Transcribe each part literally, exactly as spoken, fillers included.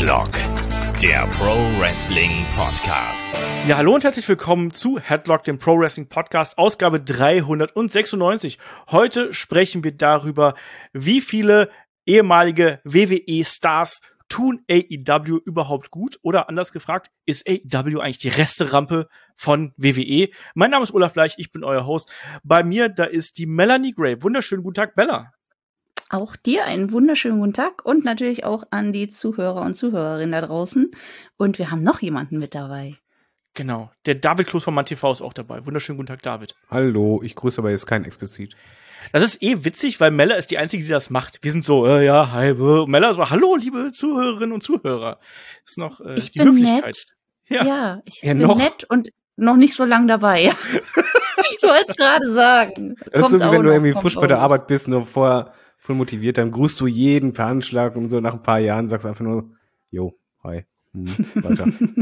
Headlock, der Pro Wrestling Podcast. Ja, hallo und herzlich willkommen zu Headlock, dem Pro Wrestling Podcast, Ausgabe dreihundertsechsundneunzig. Heute sprechen wir darüber, wie viele ehemalige W W E-Stars tun A E W überhaupt gut? Oder anders gefragt, ist A E W eigentlich die Resterampe von W W E? Mein Name ist Olaf Bleich, ich bin euer Host. Bei mir, da ist die Melanie Gray. Wunderschönen guten Tag, Bella. Auch dir einen wunderschönen guten Tag und natürlich auch an die Zuhörer und Zuhörerinnen da draußen. Und wir haben noch jemanden mit dabei. Genau, der David Kloß von MannTV ist auch dabei. Wunderschönen guten Tag, David. Hallo, ich grüße aber jetzt keinen explizit. Das ist eh witzig, weil Mella ist die Einzige, die das macht. Wir sind so, äh, ja, hi, äh, Mella so, hallo, liebe Zuhörerinnen und Zuhörer. Das ist noch äh, ich die bin Höflichkeit. Nett. Ja. ja, ich ja, bin noch. nett und noch nicht so lang dabei. Ich wollte es gerade sagen. Das ist so, wie wenn du irgendwie noch, frisch bei der Arbeit bist und vorher voll motiviert, dann grüßt du jeden per Handschlag und so nach ein paar Jahren sagst einfach nur, jo, hi, hm, weiter.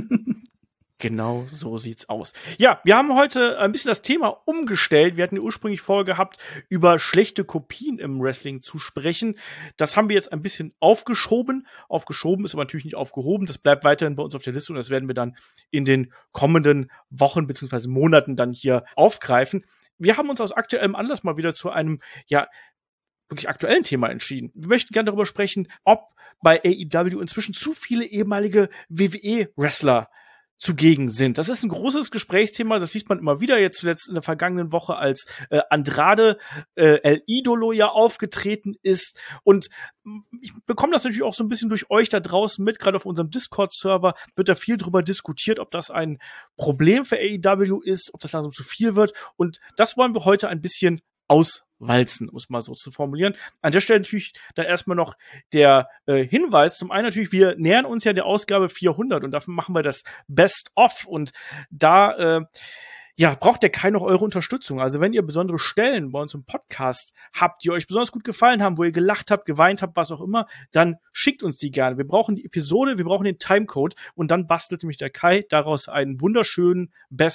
Genau so sieht's aus. Ja, wir haben heute ein bisschen das Thema umgestellt. Wir hatten ursprünglich vorgehabt, über schlechte Kopien im Wrestling zu sprechen. Das haben wir jetzt ein bisschen aufgeschoben. Aufgeschoben ist aber natürlich nicht aufgehoben. Das bleibt weiterhin bei uns auf der Liste und das werden wir dann in den kommenden Wochen bzw. Monaten dann hier aufgreifen. Wir haben uns aus aktuellem Anlass mal wieder zu einem, ja, wirklich aktuellen Thema entschieden. Wir möchten gerne darüber sprechen, ob bei A E W inzwischen zu viele ehemalige W W E-Wrestler zugegen sind. Das ist ein großes Gesprächsthema, das sieht man immer wieder, jetzt zuletzt in der vergangenen Woche, als äh, Andrade äh, El Idolo ja aufgetreten ist, und ich bekomme das natürlich auch so ein bisschen durch euch da draußen mit, gerade auf unserem Discord-Server wird da viel drüber diskutiert, ob das ein Problem für A E W ist, ob das langsam zu viel wird, und das wollen wir heute ein bisschen auswalzen, um es mal so zu formulieren. An der Stelle natürlich dann erstmal noch der äh, Hinweis. Zum einen natürlich, wir nähern uns ja der Ausgabe vierhundert und dafür machen wir das Best-of, und da äh, ja, braucht ihr keine noch eure Unterstützung. Also wenn ihr besondere Stellen bei uns im Podcast habt, die euch besonders gut gefallen haben, wo ihr gelacht habt, geweint habt, was auch immer, dann schickt uns die gerne. Wir brauchen die Episode, wir brauchen den Timecode, und dann bastelt nämlich der Kai daraus einen wunderschönen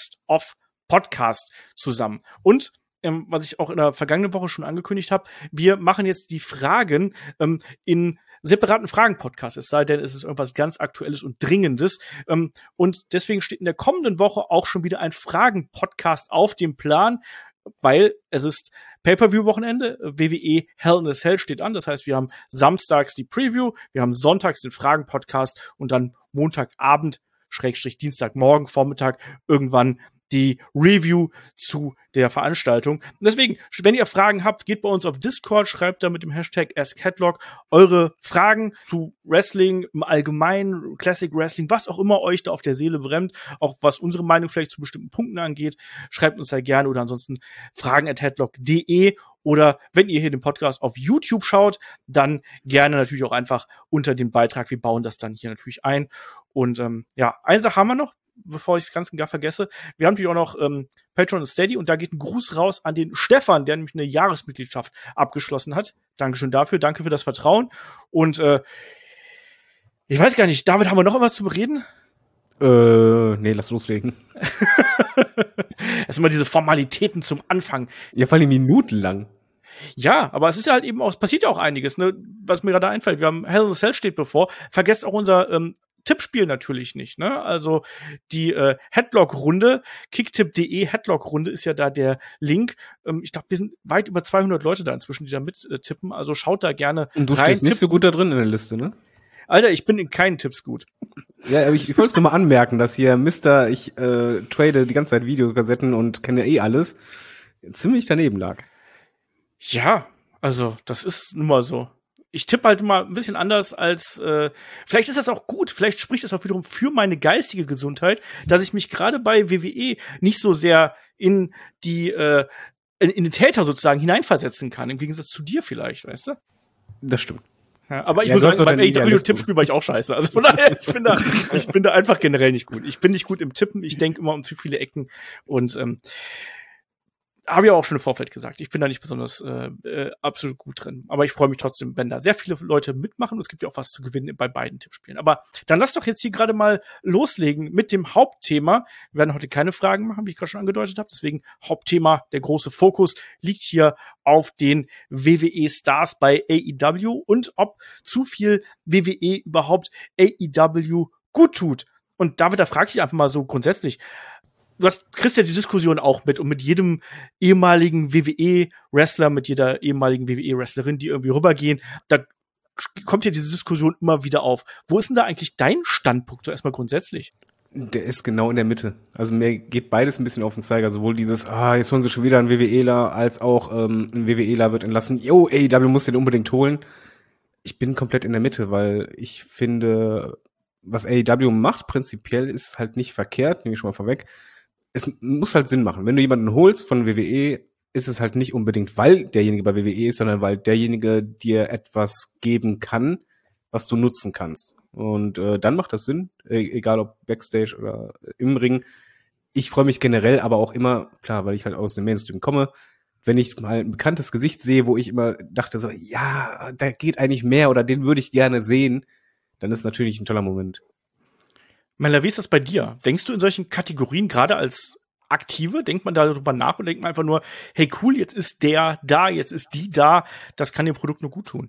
Best-of-Podcast zusammen. Und Ähm, was ich auch in der vergangenen Woche schon angekündigt habe, wir machen jetzt die Fragen ähm, in separaten Fragen-Podcasts, es sei denn, es ist irgendwas ganz Aktuelles und Dringendes. Ähm, und deswegen steht in der kommenden Woche auch schon wieder ein Fragen-Podcast auf dem Plan, weil es ist Pay-Per-View-Wochenende, W W E Hell in a Cell steht an, das heißt, wir haben samstags die Preview, wir haben sonntags den Fragen-Podcast und dann Montagabend, Schrägstrich Dienstagmorgen, Vormittag irgendwann die Review zu der Veranstaltung. Und deswegen, wenn ihr Fragen habt, geht bei uns auf Discord, schreibt da mit dem Hashtag AskHeadlock eure Fragen zu Wrestling im Allgemeinen, Classic Wrestling, was auch immer euch da auf der Seele brennt, auch was unsere Meinung vielleicht zu bestimmten Punkten angeht, schreibt uns da gerne, oder ansonsten fragen at headlock punkt de. Oder wenn ihr hier den Podcast auf YouTube schaut, dann gerne natürlich auch einfach unter dem Beitrag. Wir bauen das dann hier natürlich ein. Und ähm, ja, eine Sache haben wir noch, bevor ich es ganz und gar vergesse. Wir haben natürlich auch noch ähm, Patreon und Steady, und da geht ein Gruß raus an den Stefan, der nämlich eine Jahresmitgliedschaft abgeschlossen hat. Dankeschön dafür, danke für das Vertrauen. Und äh, ich weiß gar nicht, David, haben wir noch etwas zu bereden? Äh, nee, lass loslegen. Das sind immer diese Formalitäten zum Anfang. Ja, vor allem minutenlang. Ja, aber es ist ja halt eben auch, es passiert ja auch einiges, ne, was mir gerade einfällt. Wir haben Hell in a Cell steht bevor. Vergesst auch unser ähm, Tippspiel natürlich nicht, ne? Also die äh, Headlock-Runde, kicktipp punkt de Headlock-Runde ist ja da der Link. Ähm, ich glaube, wir sind weit über zweihundert Leute da inzwischen, die da mit äh, tippen. Also schaut da gerne Und du rein. stehst nicht Tipp- so gut da drin in der Liste, ne? Alter, ich bin in keinen Tipps gut. Ja, aber ich, ich wollte es nur mal anmerken, dass hier Mister ich äh, trade die ganze Zeit Videokassetten und kenne ja eh alles, ziemlich daneben lag. Ja, also das ist nun mal so. Ich tippe halt immer ein bisschen anders als, äh, vielleicht ist das auch gut, vielleicht spricht das auch wiederum für meine geistige Gesundheit, dass ich mich gerade bei W W E nicht so sehr in die, äh, in, in den Täter sozusagen hineinversetzen kann, im Gegensatz zu dir vielleicht, weißt du? Das stimmt. Ja, aber ich Ja, muss du hast sagen, doch beim deinen A E W-Tippspiel Idealismus. war ich auch scheiße. Also von daher, ich bin da, ich bin da einfach generell nicht gut. Ich bin nicht gut im Tippen, ich denke immer um zu viele Ecken und ähm, habe ich auch schon im Vorfeld gesagt. Ich bin da nicht besonders äh, äh, absolut gut drin. Aber ich freue mich trotzdem, wenn da sehr viele Leute mitmachen. Es gibt ja auch was zu gewinnen bei beiden Tippspielen. Aber dann lass doch jetzt hier gerade mal loslegen mit dem Hauptthema. Wir werden heute keine Fragen machen, wie ich gerade schon angedeutet habe. Deswegen Hauptthema, der große Fokus liegt hier auf den W W E-Stars bei A E W und ob zu viel W W E überhaupt A E W gut tut. Und David, da frage ich dich einfach mal so grundsätzlich, du hast, kriegst ja die Diskussion auch mit und mit jedem ehemaligen W W E-Wrestler, mit jeder ehemaligen W W E-Wrestlerin, die irgendwie rübergehen, da kommt ja diese Diskussion immer wieder auf. Wo ist denn da eigentlich dein Standpunkt, so erstmal grundsätzlich? Der ist genau in der Mitte. Also mir geht beides ein bisschen auf den Zeiger. Sowohl dieses, ah, jetzt holen sie schon wieder einen WWEler, als auch ähm, ein WWEler wird entlassen. Yo, A E W muss den unbedingt holen. Ich bin komplett in der Mitte, weil ich finde, was A E W macht, prinzipiell ist halt nicht verkehrt, nehme ich schon mal vorweg. Es muss halt Sinn machen. Wenn du jemanden holst von W W E, ist es halt nicht unbedingt, weil derjenige bei W W E ist, sondern weil derjenige dir etwas geben kann, was du nutzen kannst. Und äh, dann macht das Sinn, e- egal ob Backstage oder im Ring. Ich freue mich generell aber auch immer, klar, weil ich halt aus dem Mainstream komme, wenn ich mal ein bekanntes Gesicht sehe, wo ich immer dachte so, ja, da geht eigentlich mehr oder den würde ich gerne sehen, dann ist natürlich ein toller Moment. Mella, wie ist das bei dir? Denkst du in solchen Kategorien, gerade als Aktive, denkt man darüber nach und denkt man einfach nur, hey cool, jetzt ist der da, jetzt ist die da, das kann dem Produkt nur gut tun?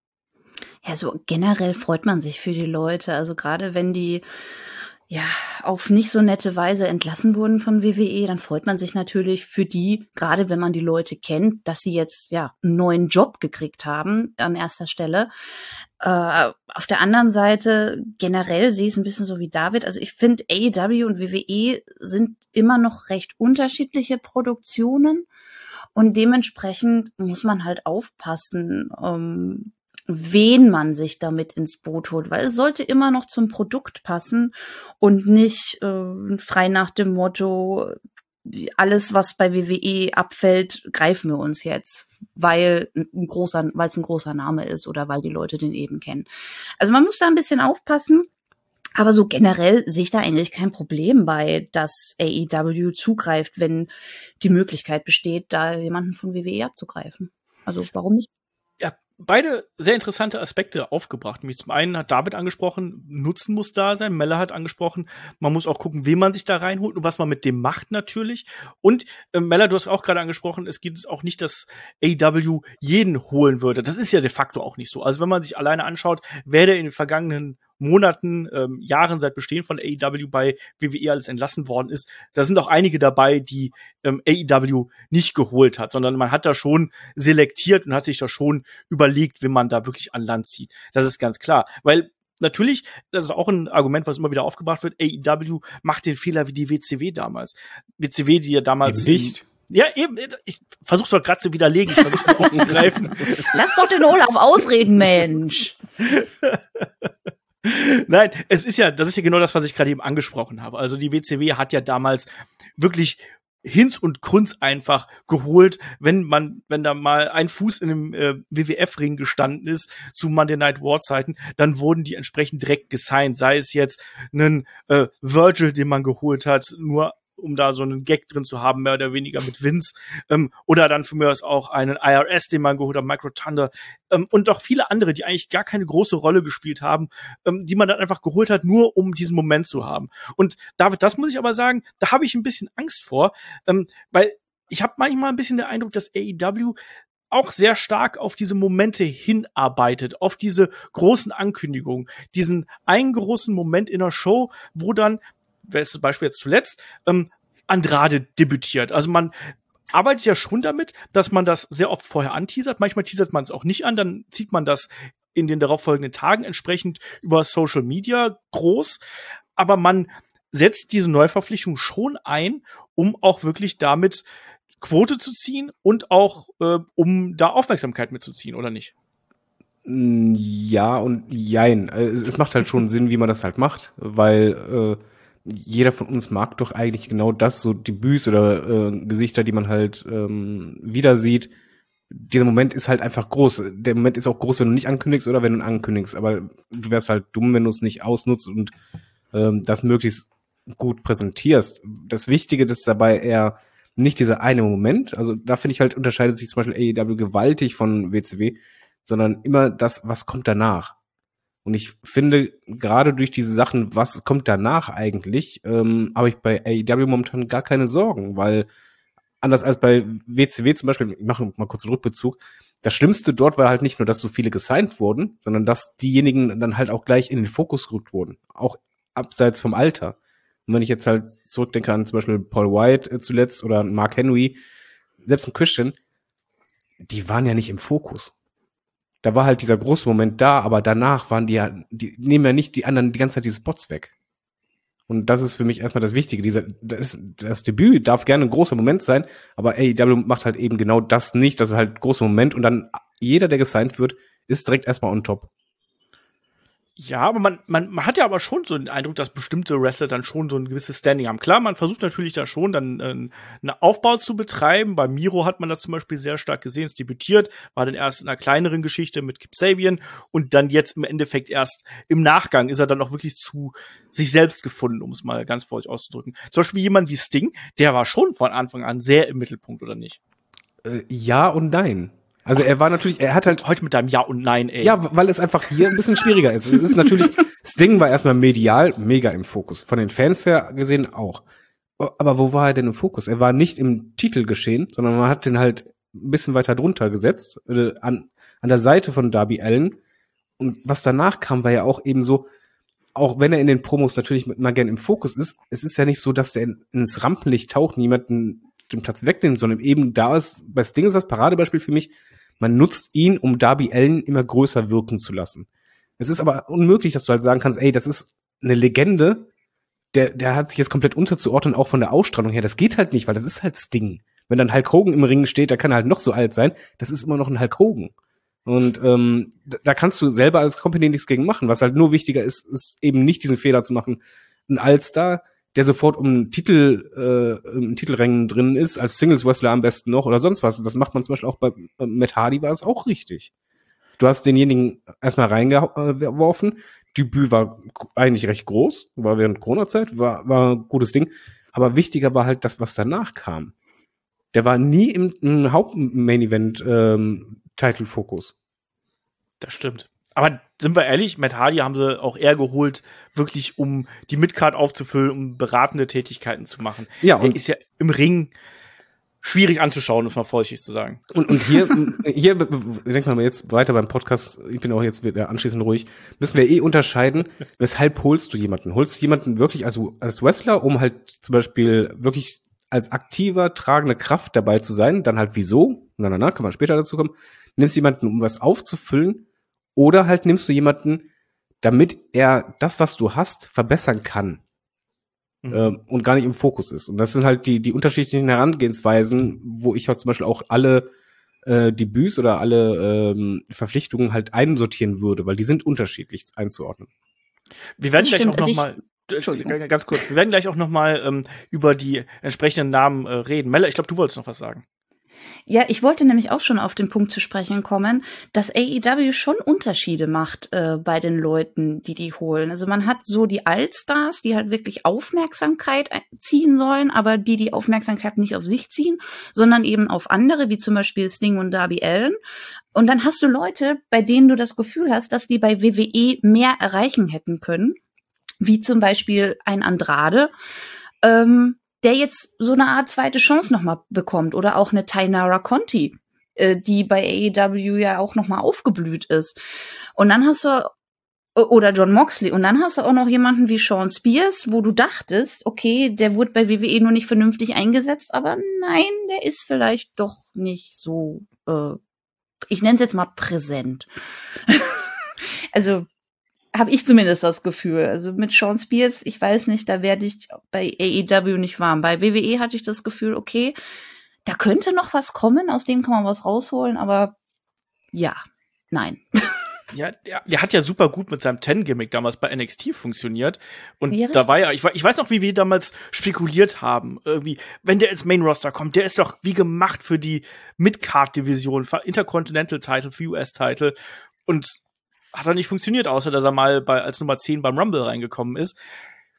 Ja, so generell freut man sich für die Leute. Also gerade wenn die ja auf nicht so nette Weise entlassen wurden von W W E, dann freut man sich natürlich für die, gerade wenn man die Leute kennt, dass sie jetzt ja einen neuen Job gekriegt haben an erster Stelle. Äh, auf der anderen Seite generell sehe ich es ein bisschen so wie David. Also ich finde, A E W und W W E sind immer noch recht unterschiedliche Produktionen und dementsprechend muss man halt aufpassen, ähm, wen man sich damit ins Boot holt, weil es sollte immer noch zum Produkt passen und nicht äh, frei nach dem Motto, alles, was bei W W E abfällt, greifen wir uns jetzt, weil ein großer, weil es ein großer Name ist oder weil die Leute den eben kennen. Also man muss da ein bisschen aufpassen, aber so generell sehe ich da eigentlich kein Problem bei, dass A E W zugreift, wenn die Möglichkeit besteht, da jemanden von W W E abzugreifen. Also warum nicht? Beide sehr interessante Aspekte aufgebracht. Nämlich zum einen hat David angesprochen, Nutzen muss da sein. Mella hat angesprochen, man muss auch gucken, wen man sich da reinholt und was man mit dem macht natürlich. Und äh, Mella, du hast auch gerade angesprochen, es geht auch nicht, dass A E W jeden holen würde. Das ist ja de facto auch nicht so. Also wenn man sich alleine anschaut, wer der in den vergangenen Monaten, ähm, Jahren seit Bestehen von A E W bei W W E alles entlassen worden ist, da sind auch einige dabei, die ähm, A E W nicht geholt hat, sondern man hat da schon selektiert und hat sich da schon überlegt, wenn man da wirklich an Land zieht. Das ist ganz klar, weil natürlich, das ist auch ein Argument, was immer wieder aufgebracht wird, A E W macht den Fehler wie die W C W damals. W C W, die ja damals eben nicht. Ja, eben, ich versuch's doch gerade zu widerlegen, ich versuch's aufzugreifen. Lass doch den Olaf ausreden, Mensch. Nein, es ist ja, das ist ja genau das, was ich gerade eben angesprochen habe. Also die W C W hat ja damals wirklich Hinz und Kunz einfach geholt, wenn man, wenn da mal ein Fuß in dem äh, W W F-Ring gestanden ist zu Monday Night War-Zeiten, dann wurden die entsprechend direkt gesigned. Sei es jetzt einen äh, Virgil, den man geholt hat, nur um da so einen Gag drin zu haben, mehr oder weniger mit Vince, ähm, oder dann für mich aus auch einen I R S, den man geholt hat, Micro Thunder, ähm, und auch viele andere, die eigentlich gar keine große Rolle gespielt haben, ähm, die man dann einfach geholt hat, nur um diesen Moment zu haben. Und David, das muss ich aber sagen, da habe ich ein bisschen Angst vor, ähm, weil ich habe manchmal ein bisschen den Eindruck, dass A E W auch sehr stark auf diese Momente hinarbeitet, auf diese großen Ankündigungen, diesen einen großen Moment in der Show, wo dann, bestes Beispiel jetzt zuletzt, ähm, Andrade debütiert. Also man arbeitet ja schon damit, dass man das sehr oft vorher anteasert. Manchmal teasert man es auch nicht an, dann zieht man das in den darauffolgenden Tagen entsprechend über Social Media groß. Aber man setzt diese Neuverpflichtung schon ein, um auch wirklich damit Quote zu ziehen und auch äh, um da Aufmerksamkeit mitzuziehen, oder nicht? Ja und jein. Es macht halt schon Sinn, wie man das halt macht, weil äh, jeder von uns mag doch eigentlich genau das, so Debüts oder äh, Gesichter, die man halt ähm, wieder sieht. Dieser Moment ist halt einfach groß. Der Moment ist auch groß, wenn du nicht ankündigst oder wenn du ihn ankündigst. Aber du wärst halt dumm, wenn du es nicht ausnutzt und ähm, das möglichst gut präsentierst. Das Wichtige ist dabei eher, nicht dieser eine Moment. Also da finde ich halt, unterscheidet sich zum Beispiel A E W gewaltig von W C W, sondern immer das, was kommt danach. Und ich finde, gerade durch diese Sachen, was kommt danach eigentlich, ähm, habe ich bei A E W momentan gar keine Sorgen, weil anders als bei W C W zum Beispiel, ich mache mal kurz einen Rückbezug, das Schlimmste dort war halt nicht nur, dass so viele gesigned wurden, sondern dass diejenigen dann halt auch gleich in den Fokus gerückt wurden, auch abseits vom Alter. Und wenn ich jetzt halt zurückdenke an zum Beispiel Paul White äh, zuletzt oder Mark Henry, selbst ein Christian, die waren ja nicht im Fokus. Da war halt dieser große Moment da, aber danach waren die ja, die nehmen ja nicht die anderen die ganze Zeit diese Spots weg. Und das ist für mich erstmal das Wichtige. Dieser, das, das Debüt darf gerne ein großer Moment sein, aber A E W macht halt eben genau das nicht. Das ist halt ein großer Moment und dann jeder, der gesigned wird, ist direkt erstmal on top. Ja, aber man, man, man hat ja aber schon so den Eindruck, dass bestimmte Wrestler dann schon so ein gewisses Standing haben. Klar, man versucht natürlich da schon dann äh, einen Aufbau zu betreiben. Bei Miro hat man das zum Beispiel sehr stark gesehen. Es debütiert, war dann erst in einer kleineren Geschichte mit Kip Sabian und dann jetzt im Endeffekt erst im Nachgang ist er dann auch wirklich zu sich selbst gefunden, um es mal ganz vorsichtig auszudrücken. Zum Beispiel jemand wie Sting, der war schon von Anfang an sehr im Mittelpunkt, oder nicht? Äh, ja und nein. Also er war natürlich, er hat halt heute mit deinem Ja und Nein, ey. Ja, weil es einfach hier ein bisschen schwieriger ist. Es ist natürlich, Sting war erstmal medial mega im Fokus. Von den Fans her gesehen auch. Aber wo war er denn im Fokus? Er war nicht im Titelgeschehen, sondern man hat den halt ein bisschen weiter drunter gesetzt, äh, an, an der Seite von Darby Allin. Und was danach kam, war ja auch eben so, auch wenn er in den Promos natürlich mal gern im Fokus ist, es ist ja nicht so, dass der in, ins Rampenlicht taucht, niemanden den Platz wegnimmt, sondern eben da ist, bei Sting ist das Paradebeispiel für mich, man nutzt ihn, um Darby Allin immer größer wirken zu lassen. Es ist aber unmöglich, dass du halt sagen kannst, ey, das ist eine Legende, der, der hat sich jetzt komplett unterzuordnen, auch von der Ausstrahlung her. Das geht halt nicht, weil das ist halt Sting. Wenn dann Hulk Hogan im Ring steht, da kann er halt noch so alt sein, das ist immer noch ein Hulk Hogan. Und ähm, da kannst du selber als Company nichts gegen machen. Was halt nur wichtiger ist, ist eben nicht diesen Fehler zu machen. Ein Allstar, der sofort um einen Titel, äh, um Titelrängen drin ist, als Singles-Wrestler am besten noch oder sonst was. Das macht man zum Beispiel auch bei äh, Matt Hardy, war es auch richtig. Du hast denjenigen erstmal reingeworfen. Debüt war eigentlich recht groß, war während Corona-Zeit, war, war ein gutes Ding. Aber wichtiger war halt das, was danach kam. Der war nie im, im Haupt-Main-Event-Title-Fokus. Das stimmt. Aber sind wir ehrlich, Matt Hardy haben sie auch eher geholt, wirklich um die Midcard aufzufüllen, um beratende Tätigkeiten zu machen. Ja, und er ist ja im Ring schwierig anzuschauen, muss man vorsichtig zu sagen. Und, und hier, hier denkt man jetzt weiter beim Podcast, ich bin auch jetzt wieder anschließend ruhig, müssen wir eh unterscheiden, weshalb holst du jemanden? Holst du jemanden wirklich als, als Wrestler, um halt zum Beispiel wirklich als aktiver, tragende Kraft dabei zu sein? Dann halt wieso? Na, na, na, kann man später dazu kommen. Nimmst du jemanden, um was aufzufüllen? Oder halt nimmst du jemanden, damit er das, was du hast, verbessern kann. Mhm. Ähm, und gar nicht im Fokus ist. Und das sind halt die, die unterschiedlichen Herangehensweisen, wo ich halt zum Beispiel auch alle äh, Debüts oder alle ähm, Verpflichtungen halt einsortieren würde, weil die sind unterschiedlich einzuordnen. Wir werden Das gleich stimmt, auch also noch mal ganz kurz, wir werden gleich auch noch mal ähm, über die entsprechenden Namen äh, reden. Mella, ich glaube, du wolltest noch was sagen. Ja, ich wollte nämlich auch schon auf den Punkt zu sprechen kommen, dass A E W schon Unterschiede macht äh, bei den Leuten, die die holen. Also man hat so die Allstars, die halt wirklich Aufmerksamkeit ziehen sollen, aber die die Aufmerksamkeit nicht auf sich ziehen, sondern eben auf andere, wie zum Beispiel Sting und Darby Allin. Und dann hast du Leute, bei denen du das Gefühl hast, dass die bei W W E mehr erreichen hätten können, wie zum Beispiel ein Andrade, ähm, der jetzt so eine Art zweite Chance nochmal bekommt. Oder auch eine Tainara Conti, äh, die bei A E W ja auch nochmal aufgeblüht ist. Und dann hast du, oder John Moxley, und dann hast du auch noch jemanden wie Sean Spears, wo du dachtest, okay, der wurde bei W W E nur nicht vernünftig eingesetzt, aber nein, der ist vielleicht doch nicht so, äh, ich nenne es jetzt mal präsent. Also, habe ich zumindest das Gefühl. Also mit Sean Spears, ich weiß nicht, da werde ich bei A E W nicht warm. Bei W W E hatte ich das Gefühl, okay, da könnte noch was kommen, aus dem kann man was rausholen, aber ja, nein. Ja, der, der hat ja super gut mit seinem Ten-Gimmick damals bei N X T funktioniert. Und Ja, da war ja, ich, ich weiß noch, wie wir damals spekuliert haben. Irgendwie, wenn der ins Main-Roster kommt, der ist doch wie gemacht für die Mid-Card-Division, für Intercontinental-Title, für U S-Title. Und hat er nicht funktioniert, außer dass er mal bei, als Nummer zehn beim Rumble reingekommen ist.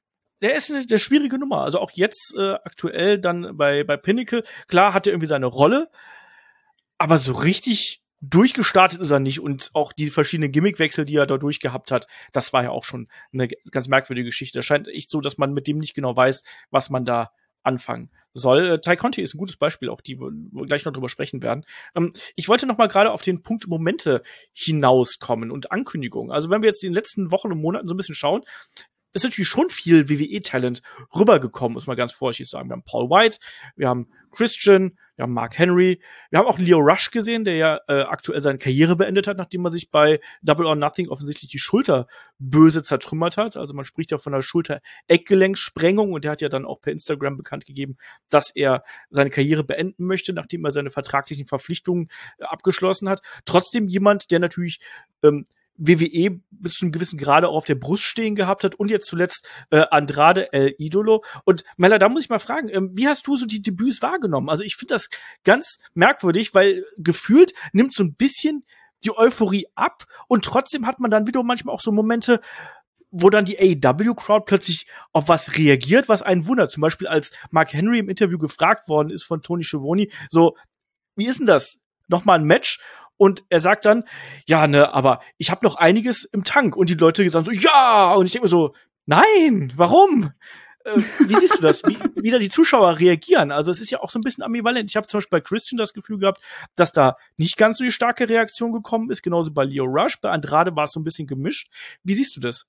der ist eine, eine schwierige Nummer. Also auch jetzt äh, aktuell dann bei bei Pinnacle, klar hat er irgendwie seine Rolle, aber so richtig durchgestartet ist er nicht. Und auch die verschiedenen Gimmickwechsel, die er da durchgehabt hat, das war ja auch schon eine ganz merkwürdige Geschichte. Das scheint echt so, dass man mit dem nicht genau weiß, was man da anfangen soll. Äh, Ty Conti ist ein gutes Beispiel, auch die, wo wir gleich noch drüber sprechen werden. Ähm, ich wollte noch mal gerade auf den Punkt Momente hinauskommen und Ankündigungen. Also wenn wir jetzt in den letzten Wochen und Monaten so ein bisschen schauen, ist natürlich schon viel W W E-Talent rübergekommen, muss man ganz vorsichtig sagen. Wir haben Paul White, wir haben Christian, wir haben Mark Henry, wir haben auch Lio Rush gesehen, der ja äh, aktuell seine Karriere beendet hat, nachdem er sich bei Double or Nothing offensichtlich die Schulter böse zertrümmert hat. Also man spricht ja von einer Schulter-Eckgelenksprengung und der hat ja dann auch per Instagram bekannt gegeben, dass er seine Karriere beenden möchte, nachdem er seine vertraglichen Verpflichtungen äh, abgeschlossen hat. Trotzdem jemand, der natürlich ähm, W W E bis zu einem gewissen Grade auch auf der Brust stehen gehabt hat und jetzt zuletzt äh, Andrade El Idolo. Und Mella, da muss ich mal fragen, ähm, wie hast du so die Debüts wahrgenommen? Also ich finde das ganz merkwürdig, weil gefühlt nimmt so ein bisschen die Euphorie ab und trotzdem hat man dann wieder manchmal auch so Momente, wo dann die A E W-Crowd plötzlich auf was reagiert, was einen wundert. Zum Beispiel als Mark Henry im Interview gefragt worden ist von Tony Schiavone, so, wie ist denn das? Nochmal ein Match? Und er sagt dann, ja, ne, aber ich habe noch einiges im Tank. Und die Leute sagen so, ja! Und ich denke mir so, nein, warum? Äh, wie siehst du das? Wie, wie da die Zuschauer reagieren? Also es ist ja auch so ein bisschen ambivalent. Ich habe zum Beispiel bei Christian das Gefühl gehabt, dass da nicht ganz so die starke Reaktion gekommen ist. Genauso bei Lio Rush. Bei Andrade war es so ein bisschen gemischt. Wie siehst du das?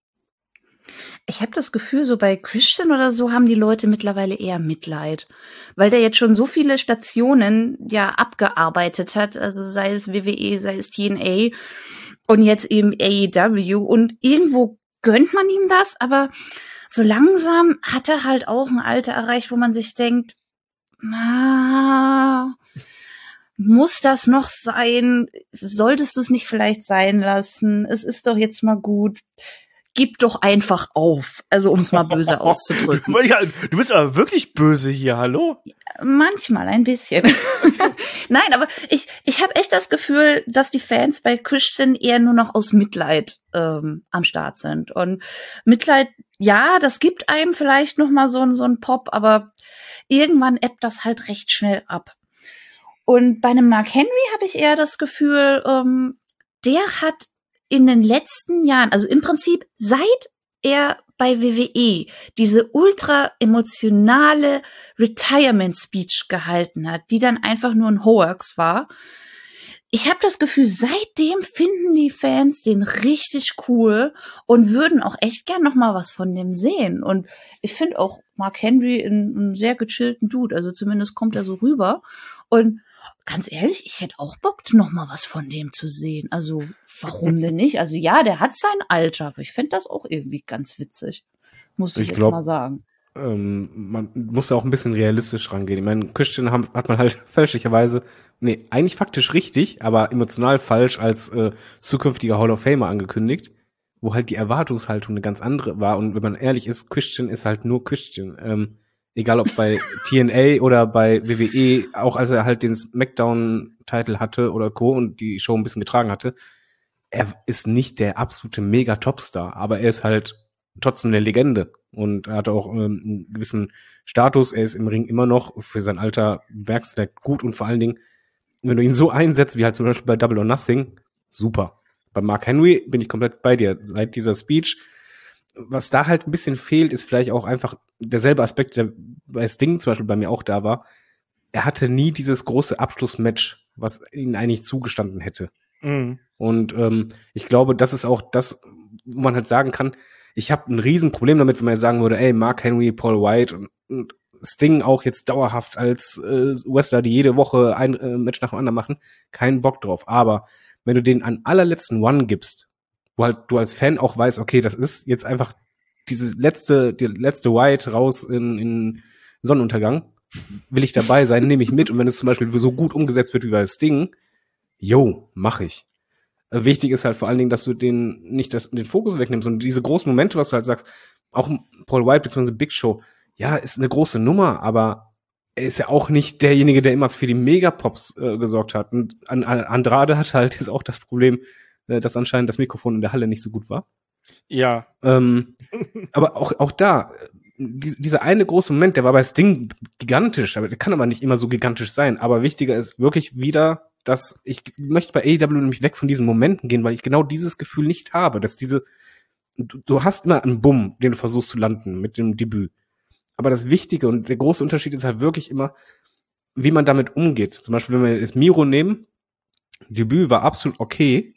Ich habe das Gefühl, so bei Christian oder so haben die Leute mittlerweile eher Mitleid, weil der jetzt schon so viele Stationen ja abgearbeitet hat, also sei es W W E, sei es T N A und jetzt eben A E W und irgendwo gönnt man ihm das, aber so langsam hat er halt auch ein Alter erreicht, wo man sich denkt, na, muss das noch sein? Solltest du es nicht vielleicht sein lassen? Es ist doch jetzt mal gut. Gib doch einfach auf, also um es mal böse auszudrücken. Du bist aber wirklich böse hier, hallo? Manchmal ein bisschen. Nein, aber ich ich habe echt das Gefühl, dass die Fans bei Christian eher nur noch aus Mitleid ähm, am Start sind. Und Mitleid, ja, das gibt einem vielleicht noch mal so, so einen Pop, aber irgendwann ebbt das halt recht schnell ab. Und bei einem Mark Henry habe ich eher das Gefühl, ähm, der hat in den letzten Jahren, also im Prinzip seit er bei W W E diese ultra emotionale Retirement-Speech gehalten hat, die dann einfach nur ein Hoax war. Ich habe das Gefühl, seitdem finden die Fans den richtig cool und würden auch echt gern noch mal was von dem sehen. Und ich finde auch Mark Henry einen sehr gechillten Dude, also zumindest kommt er so rüber. Und ganz ehrlich, ich hätte auch Bock, noch mal was von dem zu sehen. Also, warum denn nicht? Also ja, der hat sein Alter, aber ich finde das auch irgendwie ganz witzig. Muss ich, ich jetzt glaub, mal sagen. Ähm, man muss ja auch ein bisschen realistisch rangehen. Ich meine, Christian haben, hat man halt fälschlicherweise, nee, eigentlich faktisch richtig, aber emotional falsch als äh, zukünftiger Hall of Famer angekündigt, wo halt die Erwartungshaltung eine ganz andere war. Und wenn man ehrlich ist, Christian ist halt nur Christian. Ähm, Egal ob bei T N A oder bei W W E, auch als er halt den SmackDown-Titel hatte oder Co. und die Show ein bisschen getragen hatte, er ist nicht der absolute Mega-Topstar, aber er ist halt trotzdem eine Legende und er hat auch ähm, einen gewissen Status. Er ist im Ring immer noch für sein Alter Werkswerk gut und vor allen Dingen, wenn du ihn so einsetzt, wie halt zum Beispiel bei Double or Nothing, super. Bei Mark Henry bin ich komplett bei dir. Seit dieser Speech, was da halt ein bisschen fehlt, ist vielleicht auch einfach derselbe Aspekt, der bei Sting zum Beispiel bei mir auch da war. Er hatte nie dieses große Abschlussmatch, was ihm eigentlich zugestanden hätte. Mhm. Und ähm, ich glaube, das ist auch das, wo man halt sagen kann, ich habe ein Riesenproblem damit, wenn man jetzt sagen würde, ey, Mark Henry, Paul White und, und Sting auch jetzt dauerhaft als äh, Wrestler, die jede Woche ein äh, Match nach dem anderen machen, keinen Bock drauf. Aber wenn du den an allerletzten One gibst, wo halt du als Fan auch weißt, okay, das ist jetzt einfach dieses letzte, die letzte White raus in, in Sonnenuntergang, will ich dabei sein, nehme ich mit. Und wenn es zum Beispiel so gut umgesetzt wird wie bei Sting, yo, mach ich. Äh, wichtig ist halt vor allen Dingen, dass du den nicht das, den Fokus wegnimmst und diese großen Momente, was du halt sagst, auch Paul White bzw. Big Show, ja, ist eine große Nummer, aber er ist ja auch nicht derjenige, der immer für die Megapops äh, gesorgt hat. Und an, an Andrade hat halt jetzt auch das Problem, dass anscheinend das Mikrofon in der Halle nicht so gut war. Ja. Ähm, aber auch auch da, die, dieser eine große Moment, der war bei Sting gigantisch, aber der kann aber nicht immer so gigantisch sein. Aber wichtiger ist wirklich wieder, dass ich möchte bei A E W nämlich weg von diesen Momenten gehen, weil ich genau dieses Gefühl nicht habe, dass diese, du, du hast immer einen Bumm, den du versuchst zu landen mit dem Debüt. Aber das Wichtige und der große Unterschied ist halt wirklich immer, wie man damit umgeht. Zum Beispiel, wenn wir jetzt Miro nehmen, Debüt war absolut okay,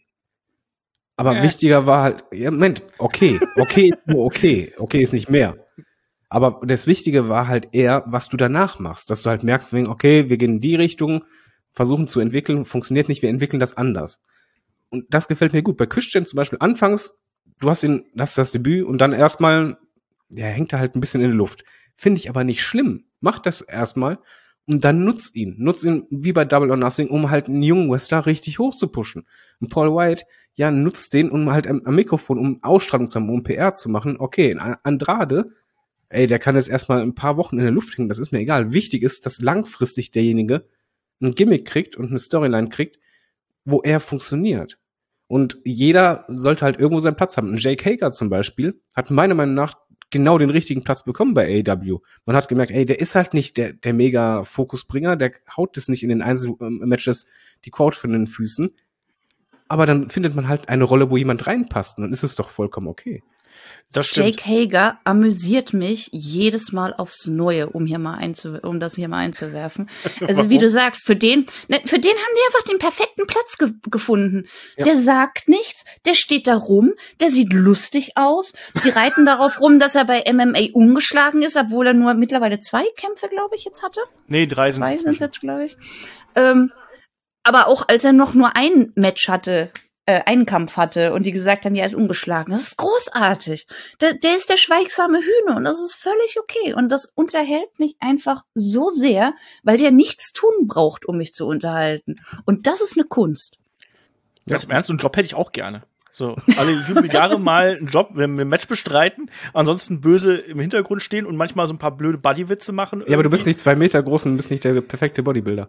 aber ja. wichtiger war halt, ja, Moment, okay, okay ist nur okay, okay ist nicht mehr. Aber das Wichtige war halt eher, was du danach machst, dass du halt merkst, okay, wir gehen in die Richtung, versuchen zu entwickeln, funktioniert nicht, wir entwickeln das anders. Und das gefällt mir gut. Bei Christian zum Beispiel, anfangs, du hast ihn, das ist das Debüt und dann erstmal, ja, hängt er halt ein bisschen in der Luft. Finde ich aber nicht schlimm. Mach das erstmal und dann nutz ihn. Nutz ihn wie bei Double or Nothing, um halt einen jungen Wrestler richtig hoch zu pushen. Und Paul White, ja, nutzt den, um halt am, am Mikrofon, um Ausstrahlung zu haben, um P R zu machen. Okay, Andrade, ey, der kann jetzt erstmal ein paar Wochen in der Luft hängen, das ist mir egal. Wichtig ist, dass langfristig derjenige ein Gimmick kriegt und eine Storyline kriegt, wo er funktioniert. Und jeder sollte halt irgendwo seinen Platz haben. Ein Jake Hager zum Beispiel hat meiner Meinung nach genau den richtigen Platz bekommen bei A E W. Man hat gemerkt, ey, der ist halt nicht der, der mega Fokusbringer, der haut das nicht in den Einzelmatches die Quote von den Füßen. Aber dann findet man halt eine Rolle, wo jemand reinpasst und dann ist es doch vollkommen okay. Das stimmt. Jake Hager amüsiert mich jedes Mal aufs Neue, um hier mal einzu, um das hier mal einzuwerfen. Also wie du sagst, für den, ne, für den haben die einfach den perfekten Platz ge- gefunden. Ja. Der sagt nichts, der steht da rum, der sieht lustig aus. Die reiten darauf rum, dass er bei M M A ungeschlagen ist, obwohl er nur mittlerweile zwei Kämpfe, glaube ich, jetzt hatte. Nee, drei sind es. Zwei sind es jetzt, glaube ich. Ähm, aber auch als er noch nur ein Match hatte, einen Kampf hatte und die gesagt haben, ja, er ist ungeschlagen. Das ist großartig. Der, der ist der schweigsame Hühner und das ist völlig okay. Und das unterhält mich einfach so sehr, weil der nichts tun braucht, um mich zu unterhalten. Und das ist eine Kunst. Das im Ernst, so einen Job hätte ich auch gerne. So, alle Jubeljahre mal einen Job, wenn wir ein Match bestreiten, ansonsten böse im Hintergrund stehen und manchmal so ein paar blöde Bodywitze machen. Ja, aber du bist nicht zwei Meter groß und bist nicht der perfekte Bodybuilder.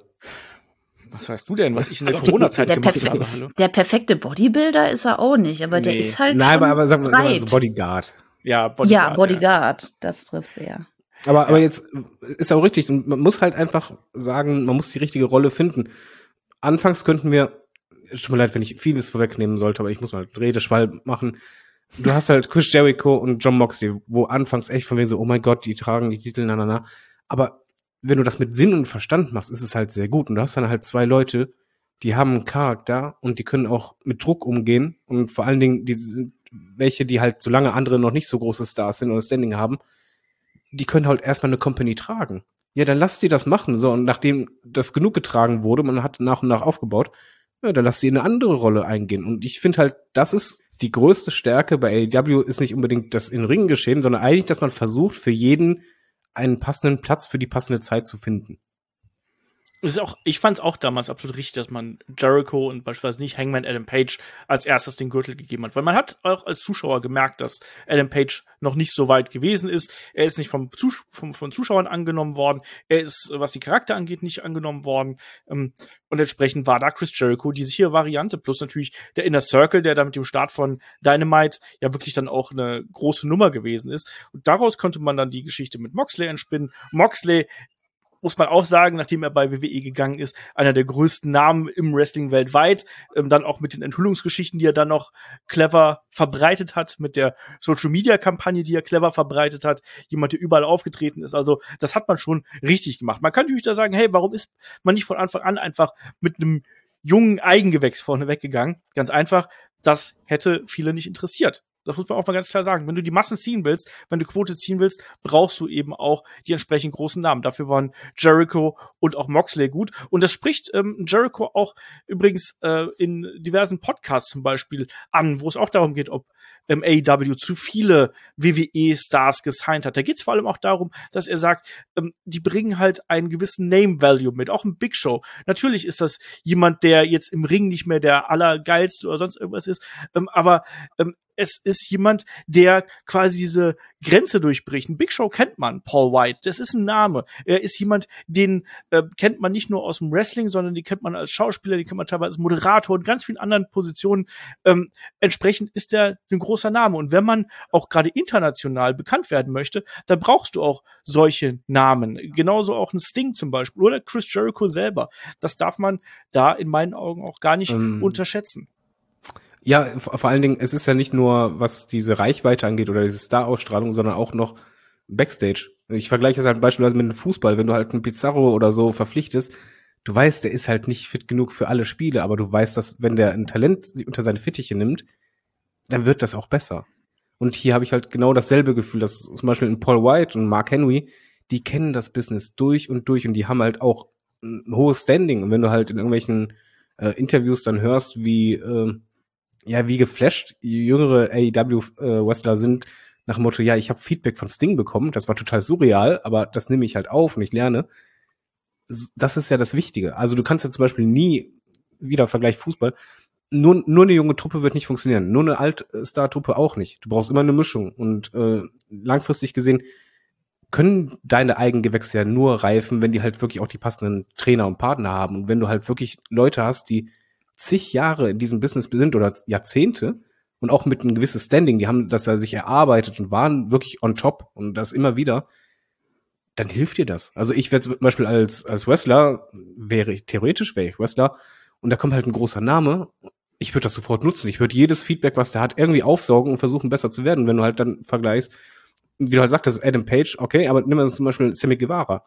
Was weißt du denn, was ich in der Corona-Zeit der gemacht perfe- habe? Hallo? Der perfekte Bodybuilder ist er auch nicht, aber nee. Der ist halt Nein, schon aber, aber sagen wir breit. so Bodyguard. Ja, Bodyguard. Ja, Bodyguard, ja. Das trifft sie ja. Aber, ja. aber jetzt ist auch richtig, man muss halt einfach sagen, man muss die richtige Rolle finden. Anfangs könnten wir, es tut mir leid, wenn ich vieles vorwegnehmen sollte, aber ich muss mal Redeschwall machen. Du hast halt Chris Jericho und Jon Moxley, wo anfangs echt von wegen so, oh mein Gott, die tragen die Titel, na, na, na. Aber wenn du das mit Sinn und Verstand machst, ist es halt sehr gut. Und du hast dann halt zwei Leute, die haben einen Charakter und die können auch mit Druck umgehen. Und vor allen Dingen, die sind welche, die halt, solange andere noch nicht so große Stars sind oder Standing haben, die können halt erstmal eine Company tragen. Ja, dann lass die das machen. So, und nachdem das genug getragen wurde, man hat nach und nach aufgebaut, ja, dann lass die in eine andere Rolle eingehen. Und ich finde halt, das ist die größte Stärke bei A E W, ist nicht unbedingt das in Ringen geschehen, sondern eigentlich, dass man versucht, für jeden einen passenden Platz für die passende Zeit zu finden. Es ist auch, ich fand es auch damals absolut richtig, dass man Jericho und beispielsweise nicht Hangman Adam Page als erstes den Gürtel gegeben hat. Weil man hat auch als Zuschauer gemerkt, dass Adam Page noch nicht so weit gewesen ist. Er ist nicht vom, Zus- vom von Zuschauern angenommen worden. Er ist, was die Charakter angeht, nicht angenommen worden. Und entsprechend war da Chris Jericho die sichere Variante. Plus natürlich der Inner Circle, der da mit dem Start von Dynamite ja wirklich dann auch eine große Nummer gewesen ist. Und daraus konnte man dann die Geschichte mit Moxley entspinnen. Moxley, muss man auch sagen, nachdem er bei W W E gegangen ist, einer der größten Namen im Wrestling weltweit, ähm, dann auch mit den Enthüllungsgeschichten, die er dann noch clever verbreitet hat, mit der Social-Media-Kampagne, die er clever verbreitet hat, jemand, der überall aufgetreten ist, also das hat man schon richtig gemacht. Man kann natürlich da sagen, hey, warum ist man nicht von Anfang an einfach mit einem jungen Eigengewächs vorne weggegangen? Ganz einfach, das hätte viele nicht interessiert. Das muss man auch mal ganz klar sagen. Wenn du die Massen ziehen willst, wenn du Quote ziehen willst, brauchst du eben auch die entsprechend großen Namen. Dafür waren Jericho und auch Moxley gut. Und das spricht ähm, Jericho auch übrigens äh, in diversen Podcasts zum Beispiel an, wo es auch darum geht, ob ähm, A E W zu viele W W E-Stars gesigned hat. Da geht es vor allem auch darum, dass er sagt, ähm, die bringen halt einen gewissen Name-Value mit, auch ein Big Show. Natürlich ist das jemand, der jetzt im Ring nicht mehr der Allergeilste oder sonst irgendwas ist, ähm, aber ähm, es ist jemand, der quasi diese Grenze durchbricht. Ein Big Show kennt man, Paul White, das ist ein Name. Er ist jemand, den äh, kennt man nicht nur aus dem Wrestling, sondern den kennt man als Schauspieler, den kennt man teilweise als Moderator und ganz vielen anderen Positionen. Ähm, entsprechend ist er ein großer Name. Und wenn man auch gerade international bekannt werden möchte, dann brauchst du auch solche Namen. Genauso auch ein Sting zum Beispiel oder Chris Jericho selber. Das darf man da in meinen Augen auch gar nicht ähm. unterschätzen. Ja, vor allen Dingen, es ist ja nicht nur, was diese Reichweite angeht oder diese Star-Ausstrahlung, sondern auch noch Backstage. Ich vergleiche das halt beispielsweise mit dem Fußball. Wenn du halt einen Pizarro oder so verpflichtest, du weißt, der ist halt nicht fit genug für alle Spiele, aber du weißt, dass wenn der ein Talent unter seine Fittiche nimmt, dann wird das auch besser. Und hier habe ich halt genau dasselbe Gefühl, dass zum Beispiel ein Paul White und Mark Henry, die kennen das Business durch und durch und die haben halt auch ein hohes Standing. Und wenn du halt in irgendwelchen äh, Interviews dann hörst, wie äh, ja, wie geflasht jüngere A E W-Wrestler sind, nach dem Motto, ja, ich habe Feedback von Sting bekommen, das war total surreal, aber das nehme ich halt auf und ich lerne. Das ist ja das Wichtige. Also du kannst ja zum Beispiel nie, wieder Vergleich Fußball, nur, nur eine junge Truppe wird nicht funktionieren, nur eine Alt-Star-Truppe auch nicht. Du brauchst immer eine Mischung und äh, langfristig gesehen können deine Eigengewächse ja nur reifen, wenn die halt wirklich auch die passenden Trainer und Partner haben und wenn du halt wirklich Leute hast, die zig Jahre in diesem Business sind oder Jahrzehnte und auch mit einem gewissen Standing, die haben das ja sich erarbeitet und waren wirklich on top und das immer wieder, dann hilft dir das. Also ich wäre zum Beispiel als als Wrestler, wäre ich, theoretisch wäre ich Wrestler und da kommt halt ein großer Name, ich würde das sofort nutzen, ich würde jedes Feedback, was der hat, irgendwie aufsaugen und versuchen besser zu werden, wenn du halt dann vergleichst, wie du halt sagtest, Adam Page, okay, aber nimm mal zum Beispiel Sammy Guevara.